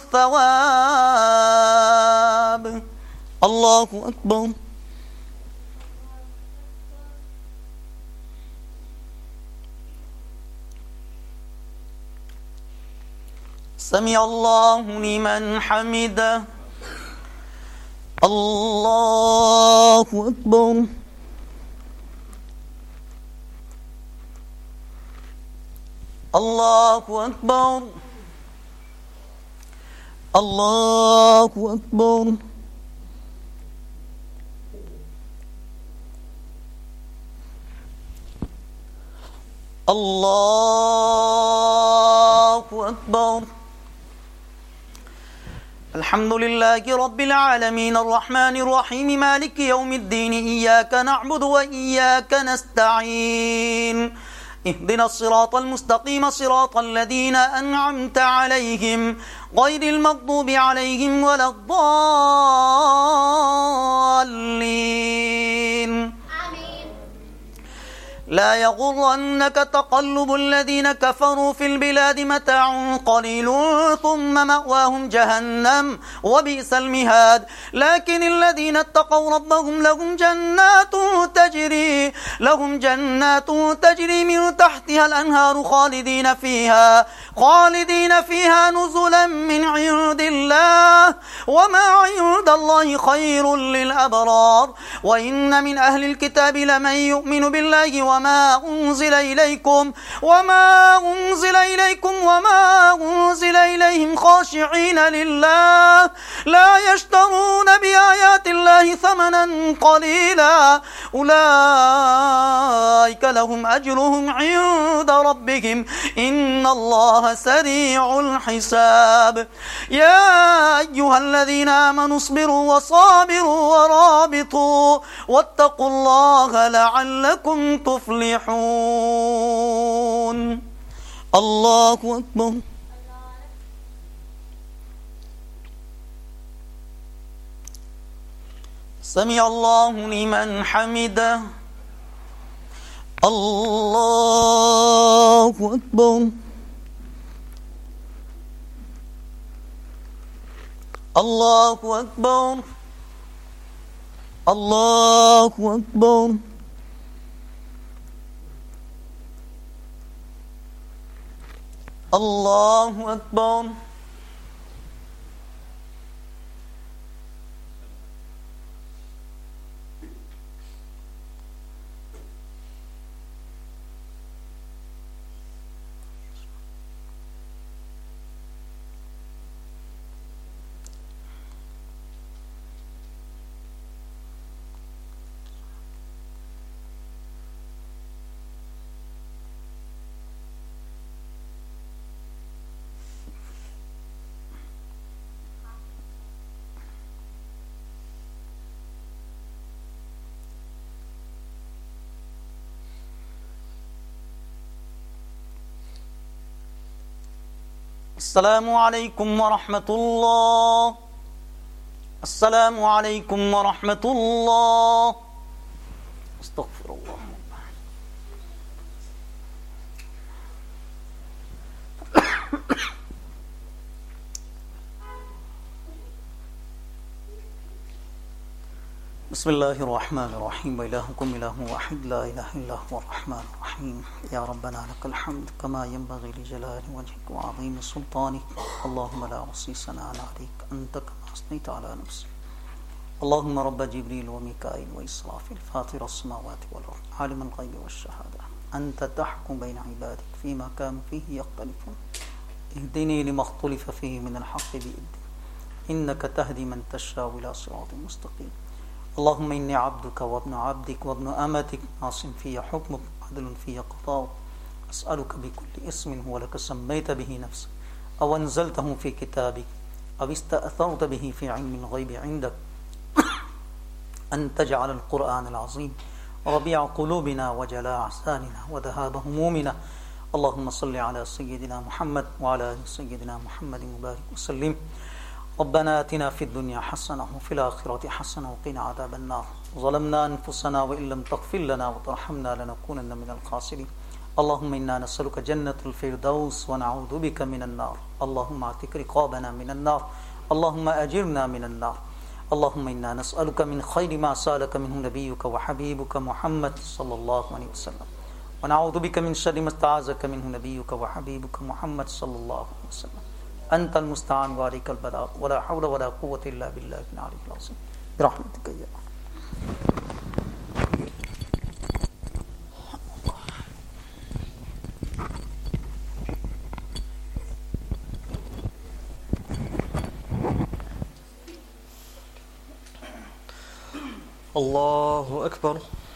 الثواب الله أكبر سمع الله لمن حمده الله أكبر الله أكبر الله أكبر الله أكبر الحمد لله رب العالمين الرحمن الرحيم مالك يوم الدين إياك نعبد وإياك نستعين اهدنا الصراط المستقيم صراط الذين أنعمت عليهم غير المغضوب عليهم ولا الضالين لا يغرنك تقلب الذين كفروا في البلاد متاع قليل ثم مأواهم جهنم وبئس المهاد لكن الذين اتقوا ربهم لهم جنات تجري لهم جنات تجري من تحتها الأنهار خالدين فيها خالدين فيها نزلا من عند الله وما عند الله خير للأبرار وإن من أهل الكتاب لمن يؤمن بالله وما وما أنزل إليكم وما أنزل إليكم وما أنزل إليهم خاشعين لله لا يشترون بآيات الله ثمنا قليلا أولئك لهم أجرهم عند ربهم إن الله سريع الحساب يا أيها الذين آمنوا اصبروا وصابروا ورابطوا واتقوا الله لعلكم تفلحون الله أكبر سمع الله لمن حمده الله أكبر الله أكبر الله أكبر الله أكبر السلام عليكم ورحمة الله. السلام عليكم ورحمة الله. استغفر الله. بسم الله الرحمن الرحيم. وإلهكم إله واحد لا إله إلا هو الرحمن الرحيم. يا ربنا لك الحمد كما ينبغي لجلال وجهك وعظيم سلطانك. اللهم لا أحصي ثناء عليك أنت كما أثنيت على نفسك. اللهم رب جبريل وميكائيل وإسرافيل فاطر السماوات والأرض عالم الغيب والشهادة أنت تحكم بين عبادك فيما كانوا فيه يختلفون اهدني لما اختلف فيه من الحق بإذنك إنك تهدي من تشاء إلى صراط مستقيم. اللهم إني عبدك وابن عبدك وابن أمتك عاصم في حكمك عدل في قضاءك أسألك بكل اسم هو لك سميت به نفسك أو أنزلته في كتابك أو استأثرت به في علم الغيب عندك أن تجعل القرآن العظيم ربيع قلوبنا وجلاء أحزاننا وذهاب همومنا. اللهم صل على سيدنا محمد وعلى آل سيدنا محمد وبارك وسلم. ربنا آتنا في الدنيا حسنة وفي الآخرة حسنة وقنا عذاب النار. ظلمنا أنفسنا وإن لم تغفر لنا وترحمنا لنكونن من الخاسرين. اللهم إنا نسألك جنة الفردوس ونعوذ بك من النار. اللهم اعتق رقابنا من النار. اللهم أجرنا من النار. اللهم إنا نسألك من خير ما سألك منه نبيك وحبيبك محمد صلى الله عليه وسلم ونعوذ بك من شر ما استعاذك منه نبيك وحبيبك محمد صلى الله عليه وسلم. أنت المستعان وعليك البلاغ ولا حول ولا قوة إلا بالله العلي العظيم برحمتك يا الله. الله أكبر.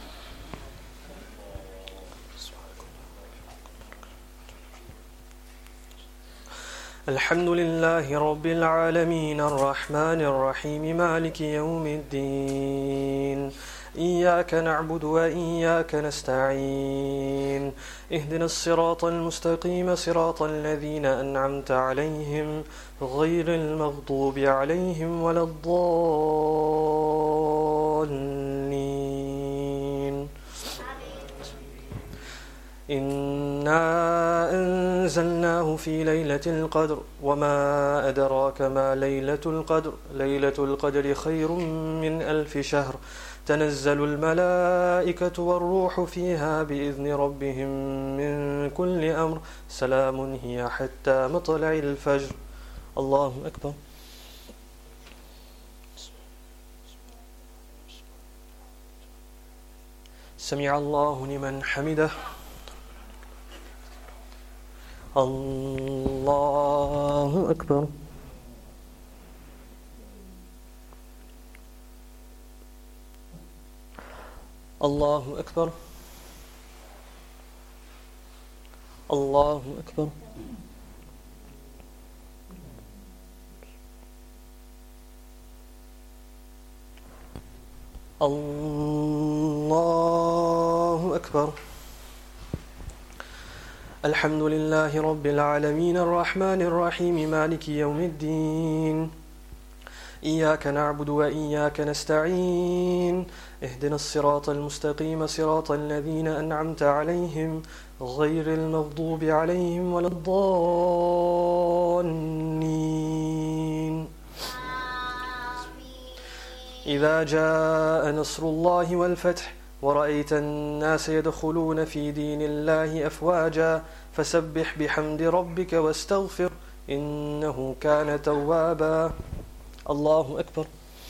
الحمد لله رب العالمين الرحمن الرحيم مالك يوم الدين إياك نعبد وإياك نستعين اهدنا الصراط المستقيم صراط الذين أنعمت عليهم غير المغضوب عليهم ولا الضالين. إنا أنزلناه في ليلة القدر وما أدراك ما ليلة القدر ليلة القدر خير من ألف شهر تنزل الملائكة والروح فيها بإذن ربهم من كل أمر سلام هي حتى مطلع الفجر. الله أكبر. سمع الله لمن حمده. الله أكبر. الله أكبر. الله أكبر. الله أكبر. الحمد لله رب العالمين الرحمن الرحيم مالك يوم الدين إياك نعبد وإياك نستعين اهدنا الصراط المستقيم صراط الذين أنعمت عليهم غير المغضوب عليهم ولا الضالين. إذا جاء نصر الله والفتح ورأيت الناس يدخلون في دين الله أفواجا فسبح بحمد ربك واستغفر إنه كان توابا. الله أكبر.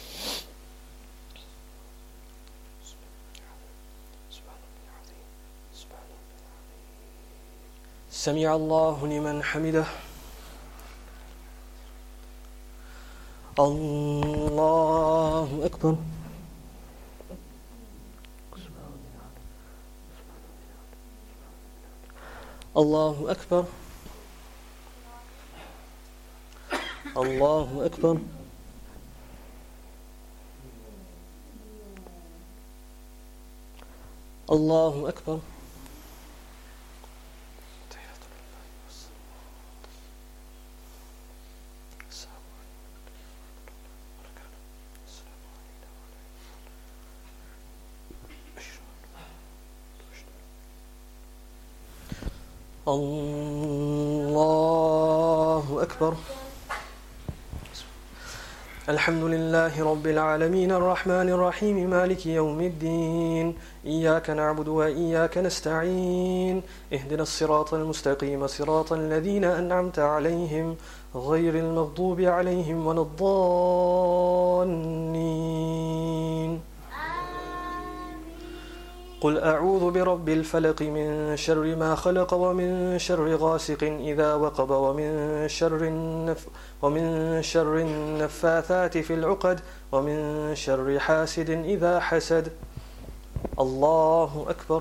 سمع الله لمن حمده. الله أكبر. الله أكبر. الله أكبر. الله أكبر. الله أكبر. الحمد لله رب العالمين الرحمن الرحيم مالك يوم الدين إياك نعبد وإياك نستعين اهدنا الصراط المستقيم صراط الذين أنعمت عليهم غير المغضوب عليهم ولا الضالين. قل أعوذ برب الفلق من شر ما خلق ومن شر غاسق إذا وقب ومن شر النف ومن شر النفاثات في العقد ومن شر حاسد إذا حسد. الله أكبر.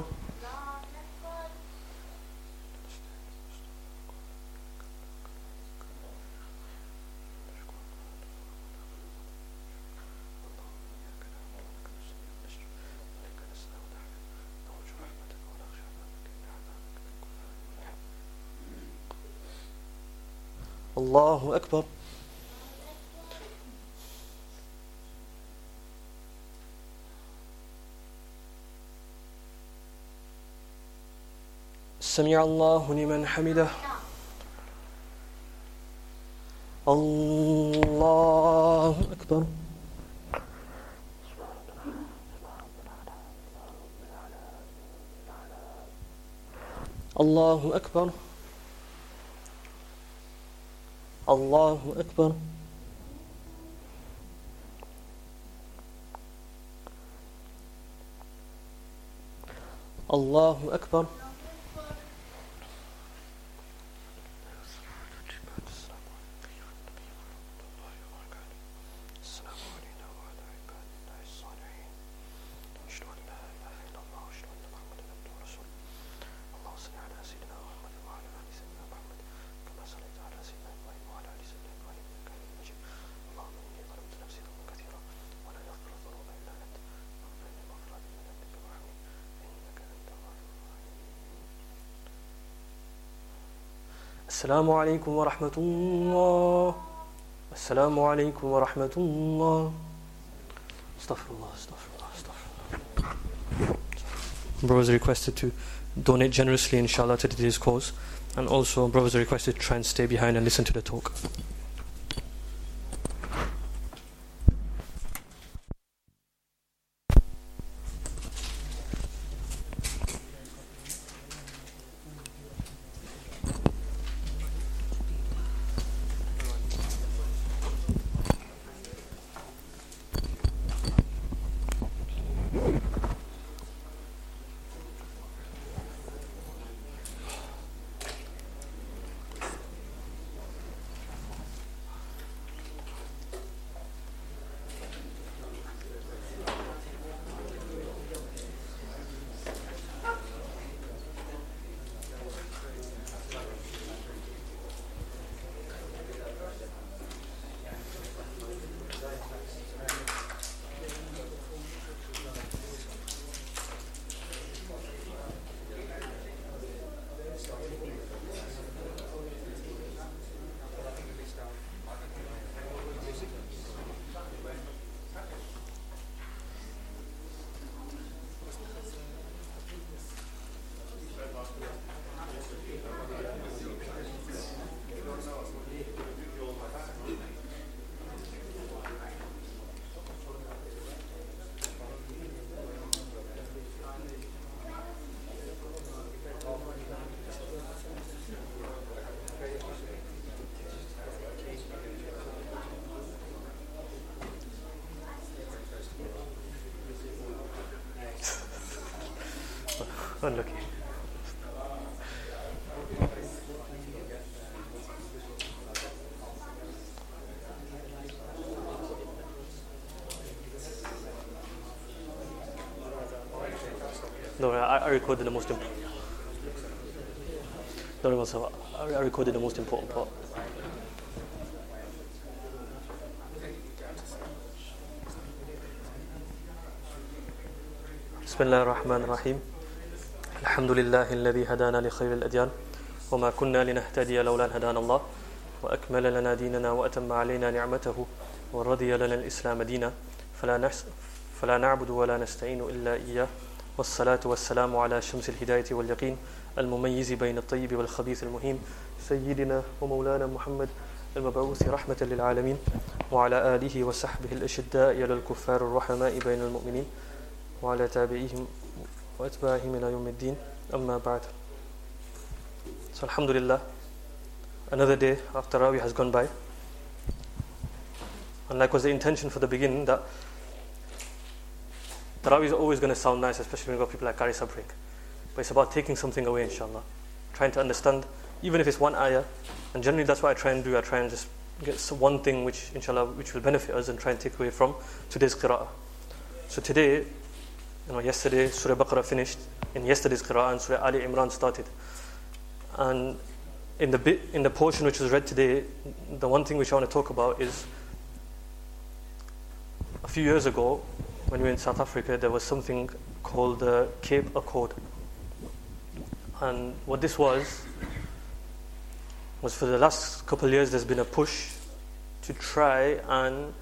الله أكبر. سمع الله لمن حمده. الله أكبر. الله أكبر. الله أكبر. الله أكبر. السلام عليكم ورحمة الله. السلام عليكم ورحمة الله. استغفر الله استغفر الله استغفر الله. Brothers are requested to donate generously inshallah to today's cause, and also brothers are requested to try and stay behind and listen to the talk. Unlucky. No, I, I recorded the most important. No, no, so I, I recorded the most important part. بسم الله الرحمن الرحيم. الحمد لله الذي هدانا لخير الأديان وما كنا لنهتدي لولا أن هدانا الله وأكمل لنا ديننا وأتم علينا نعمته ورضي لنا الإسلام دينا فلا, فلا نعبد ولا نستعين إلا إياه والصلاة والسلام على شمس الهداية واليقين المميز بين الطيب والخبيث المهين سيدنا ومولانا محمد المبعوث رحمة للعالمين وعلى آله وصحبه الأشداء على الكفار الرحماء بين المؤمنين وعلى تابعيهم وأتباعهم إلى يوم الدين أما بعد. So alhamdulillah, another day after Tarawih has gone by, and like was the intention for the beginning, that Tarawih is always going to sound nice, especially when you've got people like Qari Sabrik, but it's about taking something away, inshallah, trying to understand, even if it's one ayah, and generally that's what I try and do. I try and just get one thing which inshallah which will benefit us and try and take away from today's qira'ah. So today, you know, yesterday Surah Baqarah finished, in yesterday's qira'ah, and Surah Ali Imran started. And in the bit, in the portion which was read today, the one thing which I want to talk about is, a few years ago, when we were in South Africa, there was something called the Cape Accord. And what this was, was for the last couple of years there's been a push to try and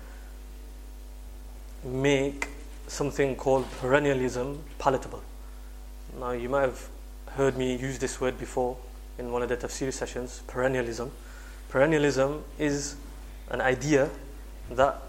make something called perennialism palatable. Now you might have heard me use this word before in one of the tafsir sessions, perennialism. Perennialism is an idea that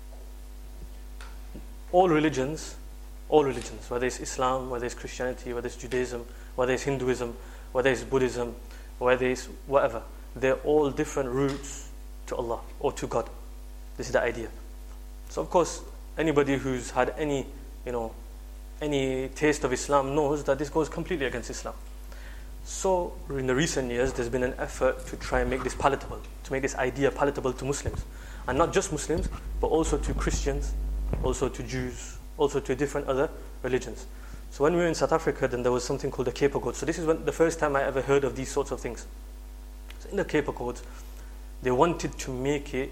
all religions, all religions, whether it's Islam, whether it's Christianity, whether it's Judaism, whether it's Hinduism, whether it's Buddhism, whether it's whatever, they're all different routes to Allah or to God. This is the idea. So of course, anybody who's had any, you know, any taste of Islam knows that this goes completely against Islam. So in the recent years, there's been an effort to try and make this palatable, to make this idea palatable to Muslims. And not just Muslims, but also to Christians, also to Jews, also to different other religions. So when we were in South Africa, then there was something called the Cape Accord. So this is when, the first time I ever heard of these sorts of things. So in the Cape Accords, they wanted to make it,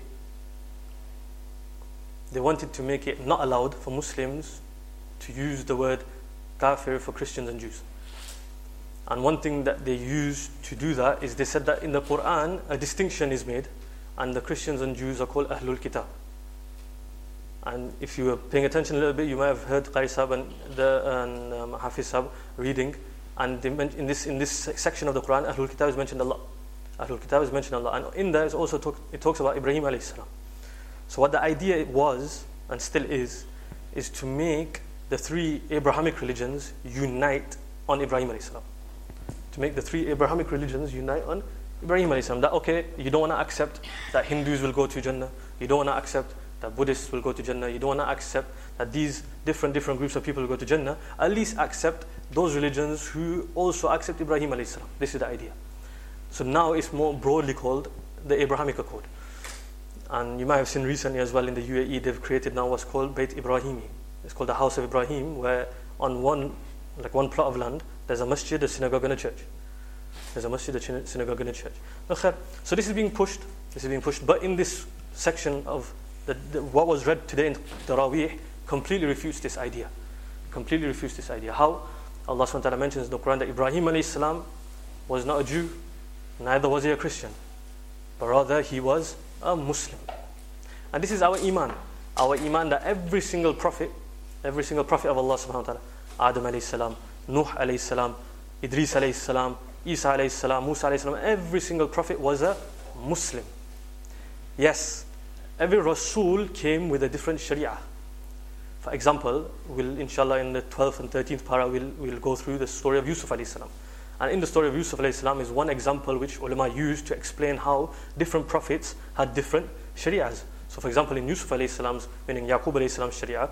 they wanted to make it not allowed for Muslims to use the word kafir for Christians and Jews. And one thing that they used to do that is they said that in the Quran a distinction is made, and the Christians and Jews are called Ahlul Kitab. And if you were paying attention a little bit, you might have heard Qari Sahib and, the, and um, Hafiz Sahib reading, and they men- in this in this section of the Quran, Ahlul Kitab is mentioned a lot. Ahlul Kitab is mentioned a lot, and in there is also talk, it talks about Ibrahim alayhi salam. So what the idea was, and still is, is to make the three Abrahamic religions unite on Ibrahim alayhi salam. To make the three Abrahamic religions unite on Ibrahim alayhi salam. That okay, you don't want to accept that Hindus will go to Jannah, you don't want to accept that Buddhists will go to Jannah, you don't want to accept that these different different groups of people will go to Jannah, at least accept those religions who also accept Ibrahim alayhi salam. This is the idea. So now it's more broadly called the Abrahamic Accord. And you might have seen recently as well in the U A E, they've created now what's called Bayt Ibrahimi. It's called the House of Ibrahim, where on one, like one plot of land, there's a masjid, a synagogue and a church. There's a masjid, a synagogue and a church. So this is being pushed, this is being pushed, but in this section of the, the, what was read today in Tarawih completely refutes this idea. Completely refutes this idea. How? Allah subhanahu wa ta'ala mentions in the Quran that Ibrahim alayhi salam was not a Jew, neither was he a Christian, but rather he was a Muslim. And this is our iman. Our iman that every single prophet, every single prophet of Allah subhanahu wa ta'ala, Adam alayhi salam, Nuh alayhi salam, Idris alayhi salam, Isa alayhi salam, Musa alayhi salam, every single prophet was a Muslim. Yes, every Rasul came with a different Sharia. For example, we'll inshallah in the twelfth and thirteenth para we'll, we'll go through the story of Yusuf alayhi salam. And in the story of Yusuf alayhi salam is one example which ulama used to explain how different prophets had different Sharias. So for example, in Yusuf alayhi salam's, meaning Yaqub alayhi salam's Sharia,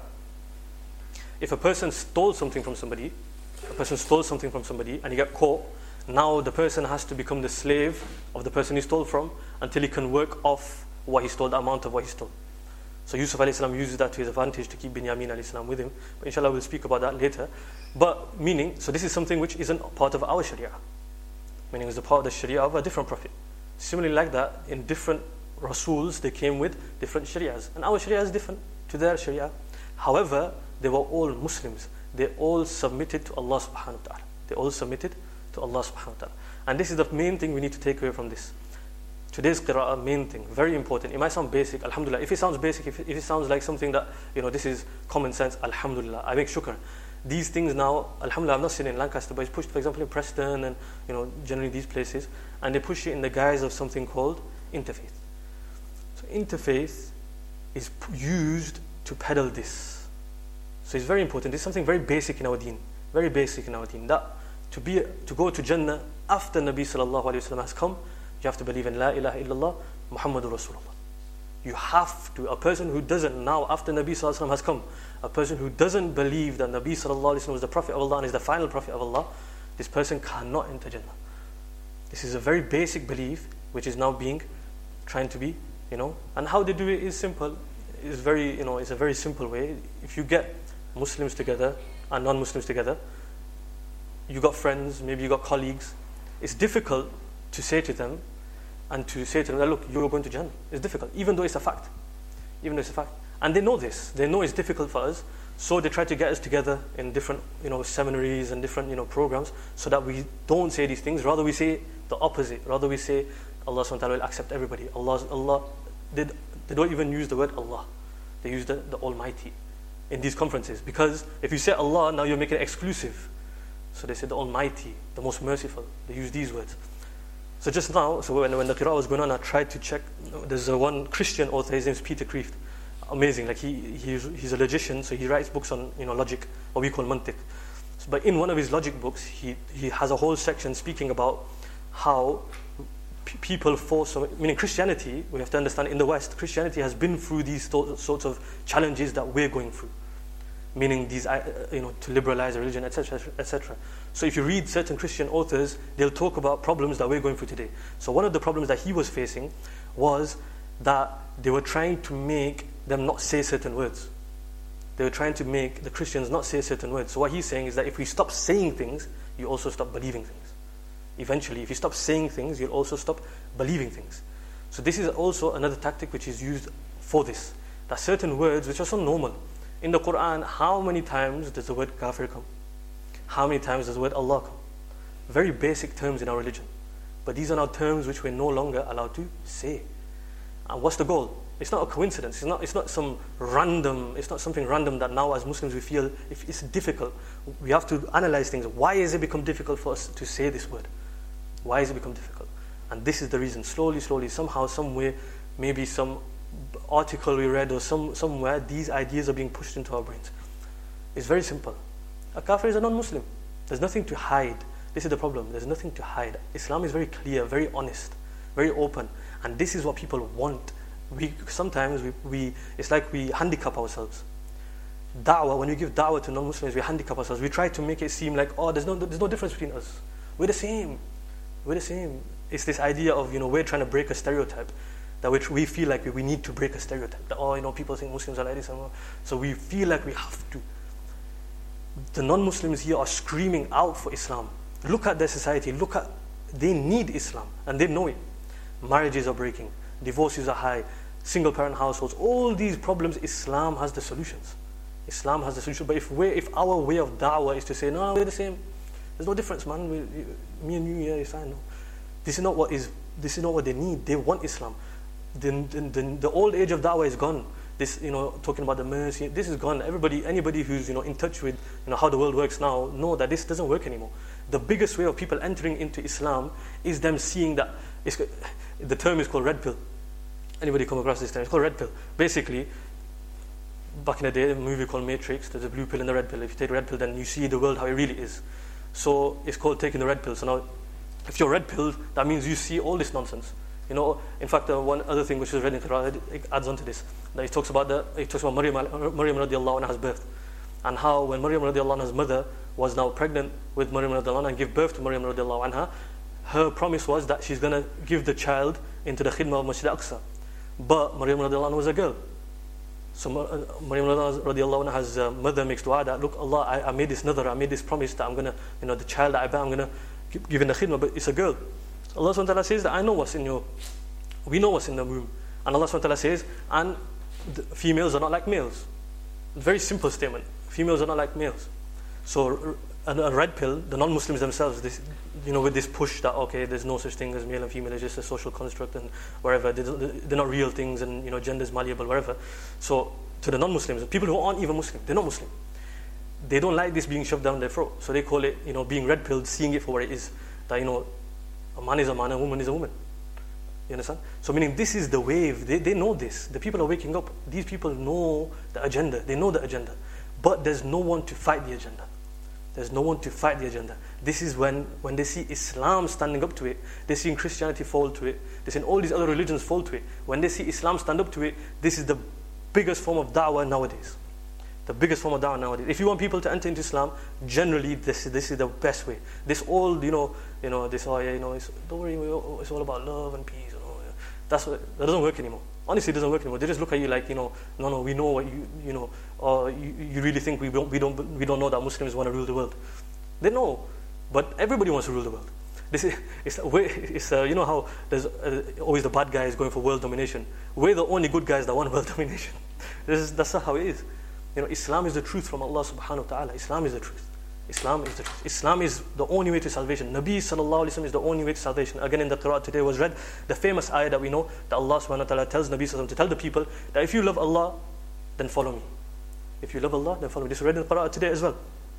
if a person stole something from somebody, a person stole something from somebody and he got caught, now the person has to become the slave of the person he stole from until he can work off what he stole, the amount of what he stole. So Yusuf alayhi salam uses that to his advantage to keep Binyamin alayhi salam with him. But inshallah we'll speak about that later. But meaning, so this is something which isn't part of our Sharia. Meaning it's a part of the Sharia of a different prophet. Similarly like that, in different Rasuls, they came with different Sharias. And our Sharia is different to their Sharia. However, they were all Muslims. They all submitted to Allah subhanahu wa ta'ala. They all submitted to Allah subhanahu wa ta'ala. And this is the main thing we need to take away from this. Today's qira'ah, main thing, very important. It might sound basic, alhamdulillah. If it sounds basic, if it, if it sounds like something that, you know, this is common sense, alhamdulillah, I make shukr. these things now, alhamdulillah, I've not seen it in Lancaster, but it's pushed, for example, in Preston and, you know, generally these places, and they push it in the guise of something called interfaith. So interfaith is p- used to peddle this. So it's very important. It's something very basic in our deen, very basic in our deen. That to be to go to Jannah after Nabi sallallahu alaihi wasallam has come, you have to believe in La ilaha illallah Muhammadur Rasulullah. You have to. A person who doesn't now, after Nabi sallallahu alaihi wasallam has come, a person who doesn't believe that Nabi sallallahu alaihi wasallam is the Prophet of Allah and is the final Prophet of Allah, this person cannot enter Jannah. This is a very basic belief which is now being trying to be, you know, and how they do it is simple. It's very, you know, it's a very simple way. If you get Muslims together and non-Muslims together, you got friends, maybe you got colleagues, it's difficult to say to them and to say to them, look, you're going to Jannah. It's difficult, even though it's a fact. Even though it's a fact. And they know this. They know it's difficult for us, so they try to get us together in different, you know, seminaries and different, you know, programs, so that we don't say these things. Rather, we say the opposite. Rather, we say Allah subhanahu wa ta'ala will accept everybody. Allah, Allah, they, they don't even use the word Allah. They use the, the Almighty in these conferences. Because if you say Allah, now you're making it exclusive. So they say the Almighty, the most merciful. They use these words. So just now, so when, when the Qira'ah was going on, I tried to check. There's a one Christian author, his name is Peter Kreeft. Amazing, like he he's, he's a logician, so he writes books on, you know, logic, what we call mantiq. So, but in one of his logic books, he, he has a whole section speaking about how p- people force, meaning Christianity, we have to understand in the West, Christianity has been through these th- sorts of challenges that we're going through. Meaning these, uh, you know, to liberalize a religion, et cetera, et cetera. So if you read certain Christian authors, they'll talk about problems that we're going through today. So one of the problems that he was facing was that they were trying to make them not say certain words. They were trying to make the Christians not say certain words. So what he's saying is that if we stop saying things, you also stop believing things. Eventually, if you stop saying things, you'll also stop believing things. So this is also another tactic which is used for this. That certain words which are so normal. In the Quran, how many times does the word kafir come? How many times does the word Allah come? Very basic terms in our religion. But these are now terms which we're no longer allowed to say. And what's the goal? It's not a coincidence. It's not, it's not some random, it's not something random that now as Muslims we feel if it's difficult. We have to analyze things. Why has it become difficult for us to say this word? Why has it become difficult? And this is the reason. Slowly, slowly, somehow, somewhere, maybe some article we read or some somewhere, these ideas are being pushed into our brains. It's very simple. A kafir is a non-Muslim. There's nothing to hide. This is the problem. There's nothing to hide. Islam is very clear, very honest, very open. And this is what people want. We sometimes we, we it's like we handicap ourselves. Da'wah, when we give da'wah to non-Muslims, we handicap ourselves. We try to make it seem like, oh, there's no there's no difference between us. We're the same. We're the same. It's this idea of, you know, we're trying to break a stereotype. That which we feel like we, we need to break a stereotype. That, oh, you know, people think Muslims are like this. So we feel like we have to. The non-Muslims here are screaming out for Islam. Look at their society. Look at, they need Islam. And they know it. Marriages are breaking. Divorces are high. Single parent households. All these problems, Islam has the solutions. Islam has the solution. But if we if our way of da'wah is to say, no, we're the same. There's no difference, man. We, me and you, yeah, it's fine. No. This is not what is. This is not what they need. They want Islam. The, the, the, the old age of da'wah is gone. This, you know, talking about the mercy, this is gone. Everybody, anybody who's, you know, in touch with, you know, how the world works now, know that this doesn't work anymore. The biggest way of people entering into Islam is them seeing that, it's, the term is called red pill. Anybody come across this term? It's called red pill. Basically, back in the day, a movie called Matrix, there's a blue pill and the red pill. If you take the red pill, then you see the world how it really is. So it's called taking the red pill. So now, if you're red pill, that means you see all this nonsense. You know, in fact, uh, one other thing which is read in Quran, it adds on to this. That it talks about the, it talks about Maryam, Maryam radiallahu anha's birth, and how when Maryam radiallahu anha's mother was now pregnant with Maryam radiallahu anha and gave birth to Maryam radiallahu anha, her promise was that she's going to give the child into the khidmah of Masjid al-Aqsa. But Maryam radiallahu anha was a girl. So Maryam radiallahu anha's uh, mother makes dua that, look, Allah, I, I made this nadhr, I made this promise that I'm going to, you know, the child that I bear, I'm going to give in the khidmah, but it's a girl. Allah subhanahu wa ta'ala says that I know what's in your, we know what's in the womb. And Allah subhanahu wa ta'ala says, and the females are not like males. Very simple statement. Females are not like males. So a, a red pill, the non-Muslims themselves, this, you know, with this push that, okay, there's no such thing as male and female, it's just a social construct and wherever, they they're not real things and, you know, gender is malleable, wherever. So to the non-Muslims, people who aren't even Muslim, they're not Muslim. they don't like this being shoved down their throat. So they call it, you know, being red-pilled, seeing it for what it is. That, you know, a man is a man, a woman is a woman. You understand? So meaning this is the wave. They, they know this. The people are waking up. These people know the agenda. They know the agenda. But there's no one to fight the agenda. There's no one to fight the agenda. This is when, when they see Islam standing up to it, they see Christianity fall to it, they see all these other religions fall to it. When they see Islam stand up to it, this is the biggest form of da'wah nowadays. The biggest form of da'wah nowadays. If you want people to enter into Islam, generally this, this is the best way. This old, you know, you know, this, oh yeah, you know, it's, don't worry, it's all about love and peace. You know, that's what, that doesn't work anymore. Honestly, it doesn't work anymore. They just look at you like, you know, no, no, we know what you, you know, or you, you really think we don't, we don't, we don't know that Muslims want to rule the world. They know, but everybody wants to rule the world. This is, it's, it's uh, you know how there's uh, always the bad guys going for world domination. We're the only good guys that want world domination. This is, that's not how it is. You know, Islam is the truth from Allah subhanahu wa ta'ala. Islam is the truth. Islam is the truth. Islam is the only way to salvation. Nabi sallallahu alayhi wa sallam is the only way to salvation. Again, in the Qur'an today was read the famous ayah that we know, that Allah subhanahu wa ta'ala tells Nabi sallallahu alayhi wa sallam to tell the people that if you love Allah, then follow me. If you love Allah, then follow me. This is read in the Qur'an today as well.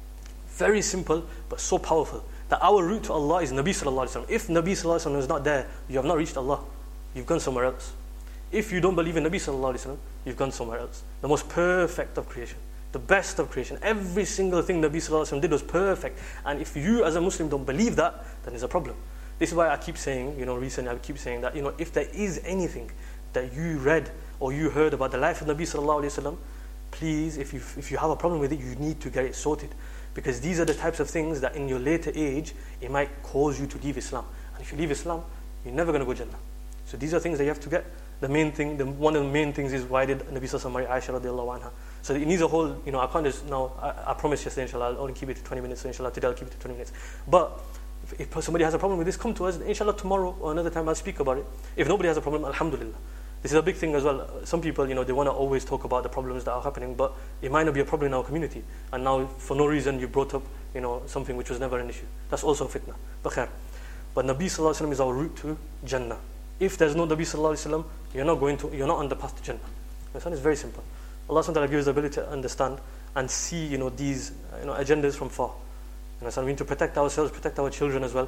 Very simple, but so powerful. That our route to Allah is Nabi sallallahu alayhi wa sallam. If Nabi sallallahu alayhi wa sallam is not there, you have not reached Allah. You've gone somewhere else. If you don't believe in Nabi sallallahu alayhi wa sallam, you've gone somewhere else. The most perfect of creation. The best of creation. Every single thing Nabi sallallahu alayhi wa sallam did was perfect. And if you as a Muslim don't believe that, then there's a problem. This is why I keep saying, you know, recently I keep saying that, you know, if there is anything that you read or you heard about the life of Nabi sallallahu alayhi wa sallam, please, if you, if you have a problem with it, you need to get it sorted. Because these are the types of things that in your later age, it might cause you to leave Islam. And if you leave Islam, you're never going to go Jannah. So these are things that you have to get. The main thing, the, one of the main things is why did Nabi sallallahu alayhi wa sallam marry Aisha radiallahu anha. So it needs a whole, you know, I can't just, now, I, I promised yesterday, inshallah, I'll only keep it to twenty minutes, so inshallah, today I'll keep it to twenty minutes. But if, if somebody has a problem with this, come to us, inshallah, tomorrow or another time I'll speak about it. If nobody has a problem, alhamdulillah. This is a big thing as well. Some people, you know, they want to always talk about the problems that are happening, but it might not be a problem in our community. And now, for no reason, you brought up, you know, something which was never an issue. That's also fitna. But khair. But Nabi sallallahu alayhi wa sallam is our route to Jannah. If there's no Nabi sallallahu alayhi wa sallam, you're not going to, you're not on the path to Jannah. Understand? It's very simple. Allah subhanahu wa ta'ala gives the ability to understand and see, you know, these, you know, agendas from far. You understand? We need to protect ourselves, protect our children as well.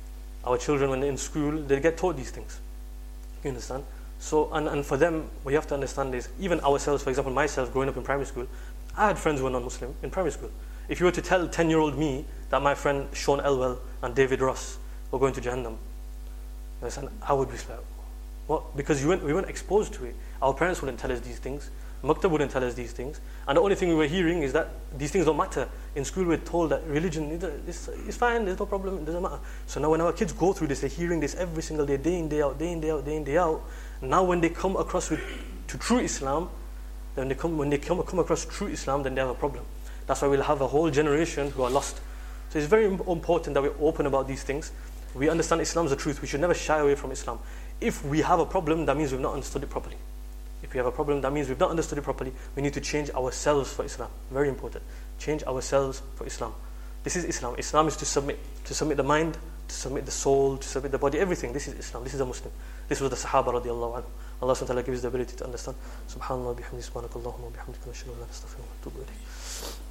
Our children, when they're in school, they get taught these things. You understand? So, and, and for them, what you have to understand is, even ourselves, for example, myself, growing up in primary school, I had friends who were non-Muslim in primary school. If you were to tell ten-year-old me that my friend Sean Elwell and David Ross were going to Jahannam, you understand? I would be like, what? Because we weren't, we weren't exposed to it. Our parents wouldn't tell us these things. Maktab wouldn't tell us these things. And the only thing we were hearing is that these things don't matter. In school we were told that religion is, is fine, there's no problem, it doesn't matter. So now when our kids go through this, they're hearing this every single day, day in, day out, day in, day out, day in, day out. Now when they come across with, to true Islam, then they come, when they come, come across true Islam, then they have a problem. That's why we'll have a whole generation who are lost. So it's very important that we're open about these things. We understand Islam is the truth. We should never shy away from Islam. If we have a problem, that means we've not understood it properly. If we have a problem, that means we've not understood it properly. We need to change ourselves for Islam. Very important. Change ourselves for Islam. This is Islam. Islam is to submit. To submit the mind, to submit the soul, to submit the body, everything. This is Islam. This is a Muslim. This was the Sahaba radiallahu anhu. Allah subhanahu wa ta'ala gives the ability to understand. Subhanallah bihamdi subhanakallahumma bihamdika nashhadu an la ilaha illa anta astaghfiruka wa atubu ilayk.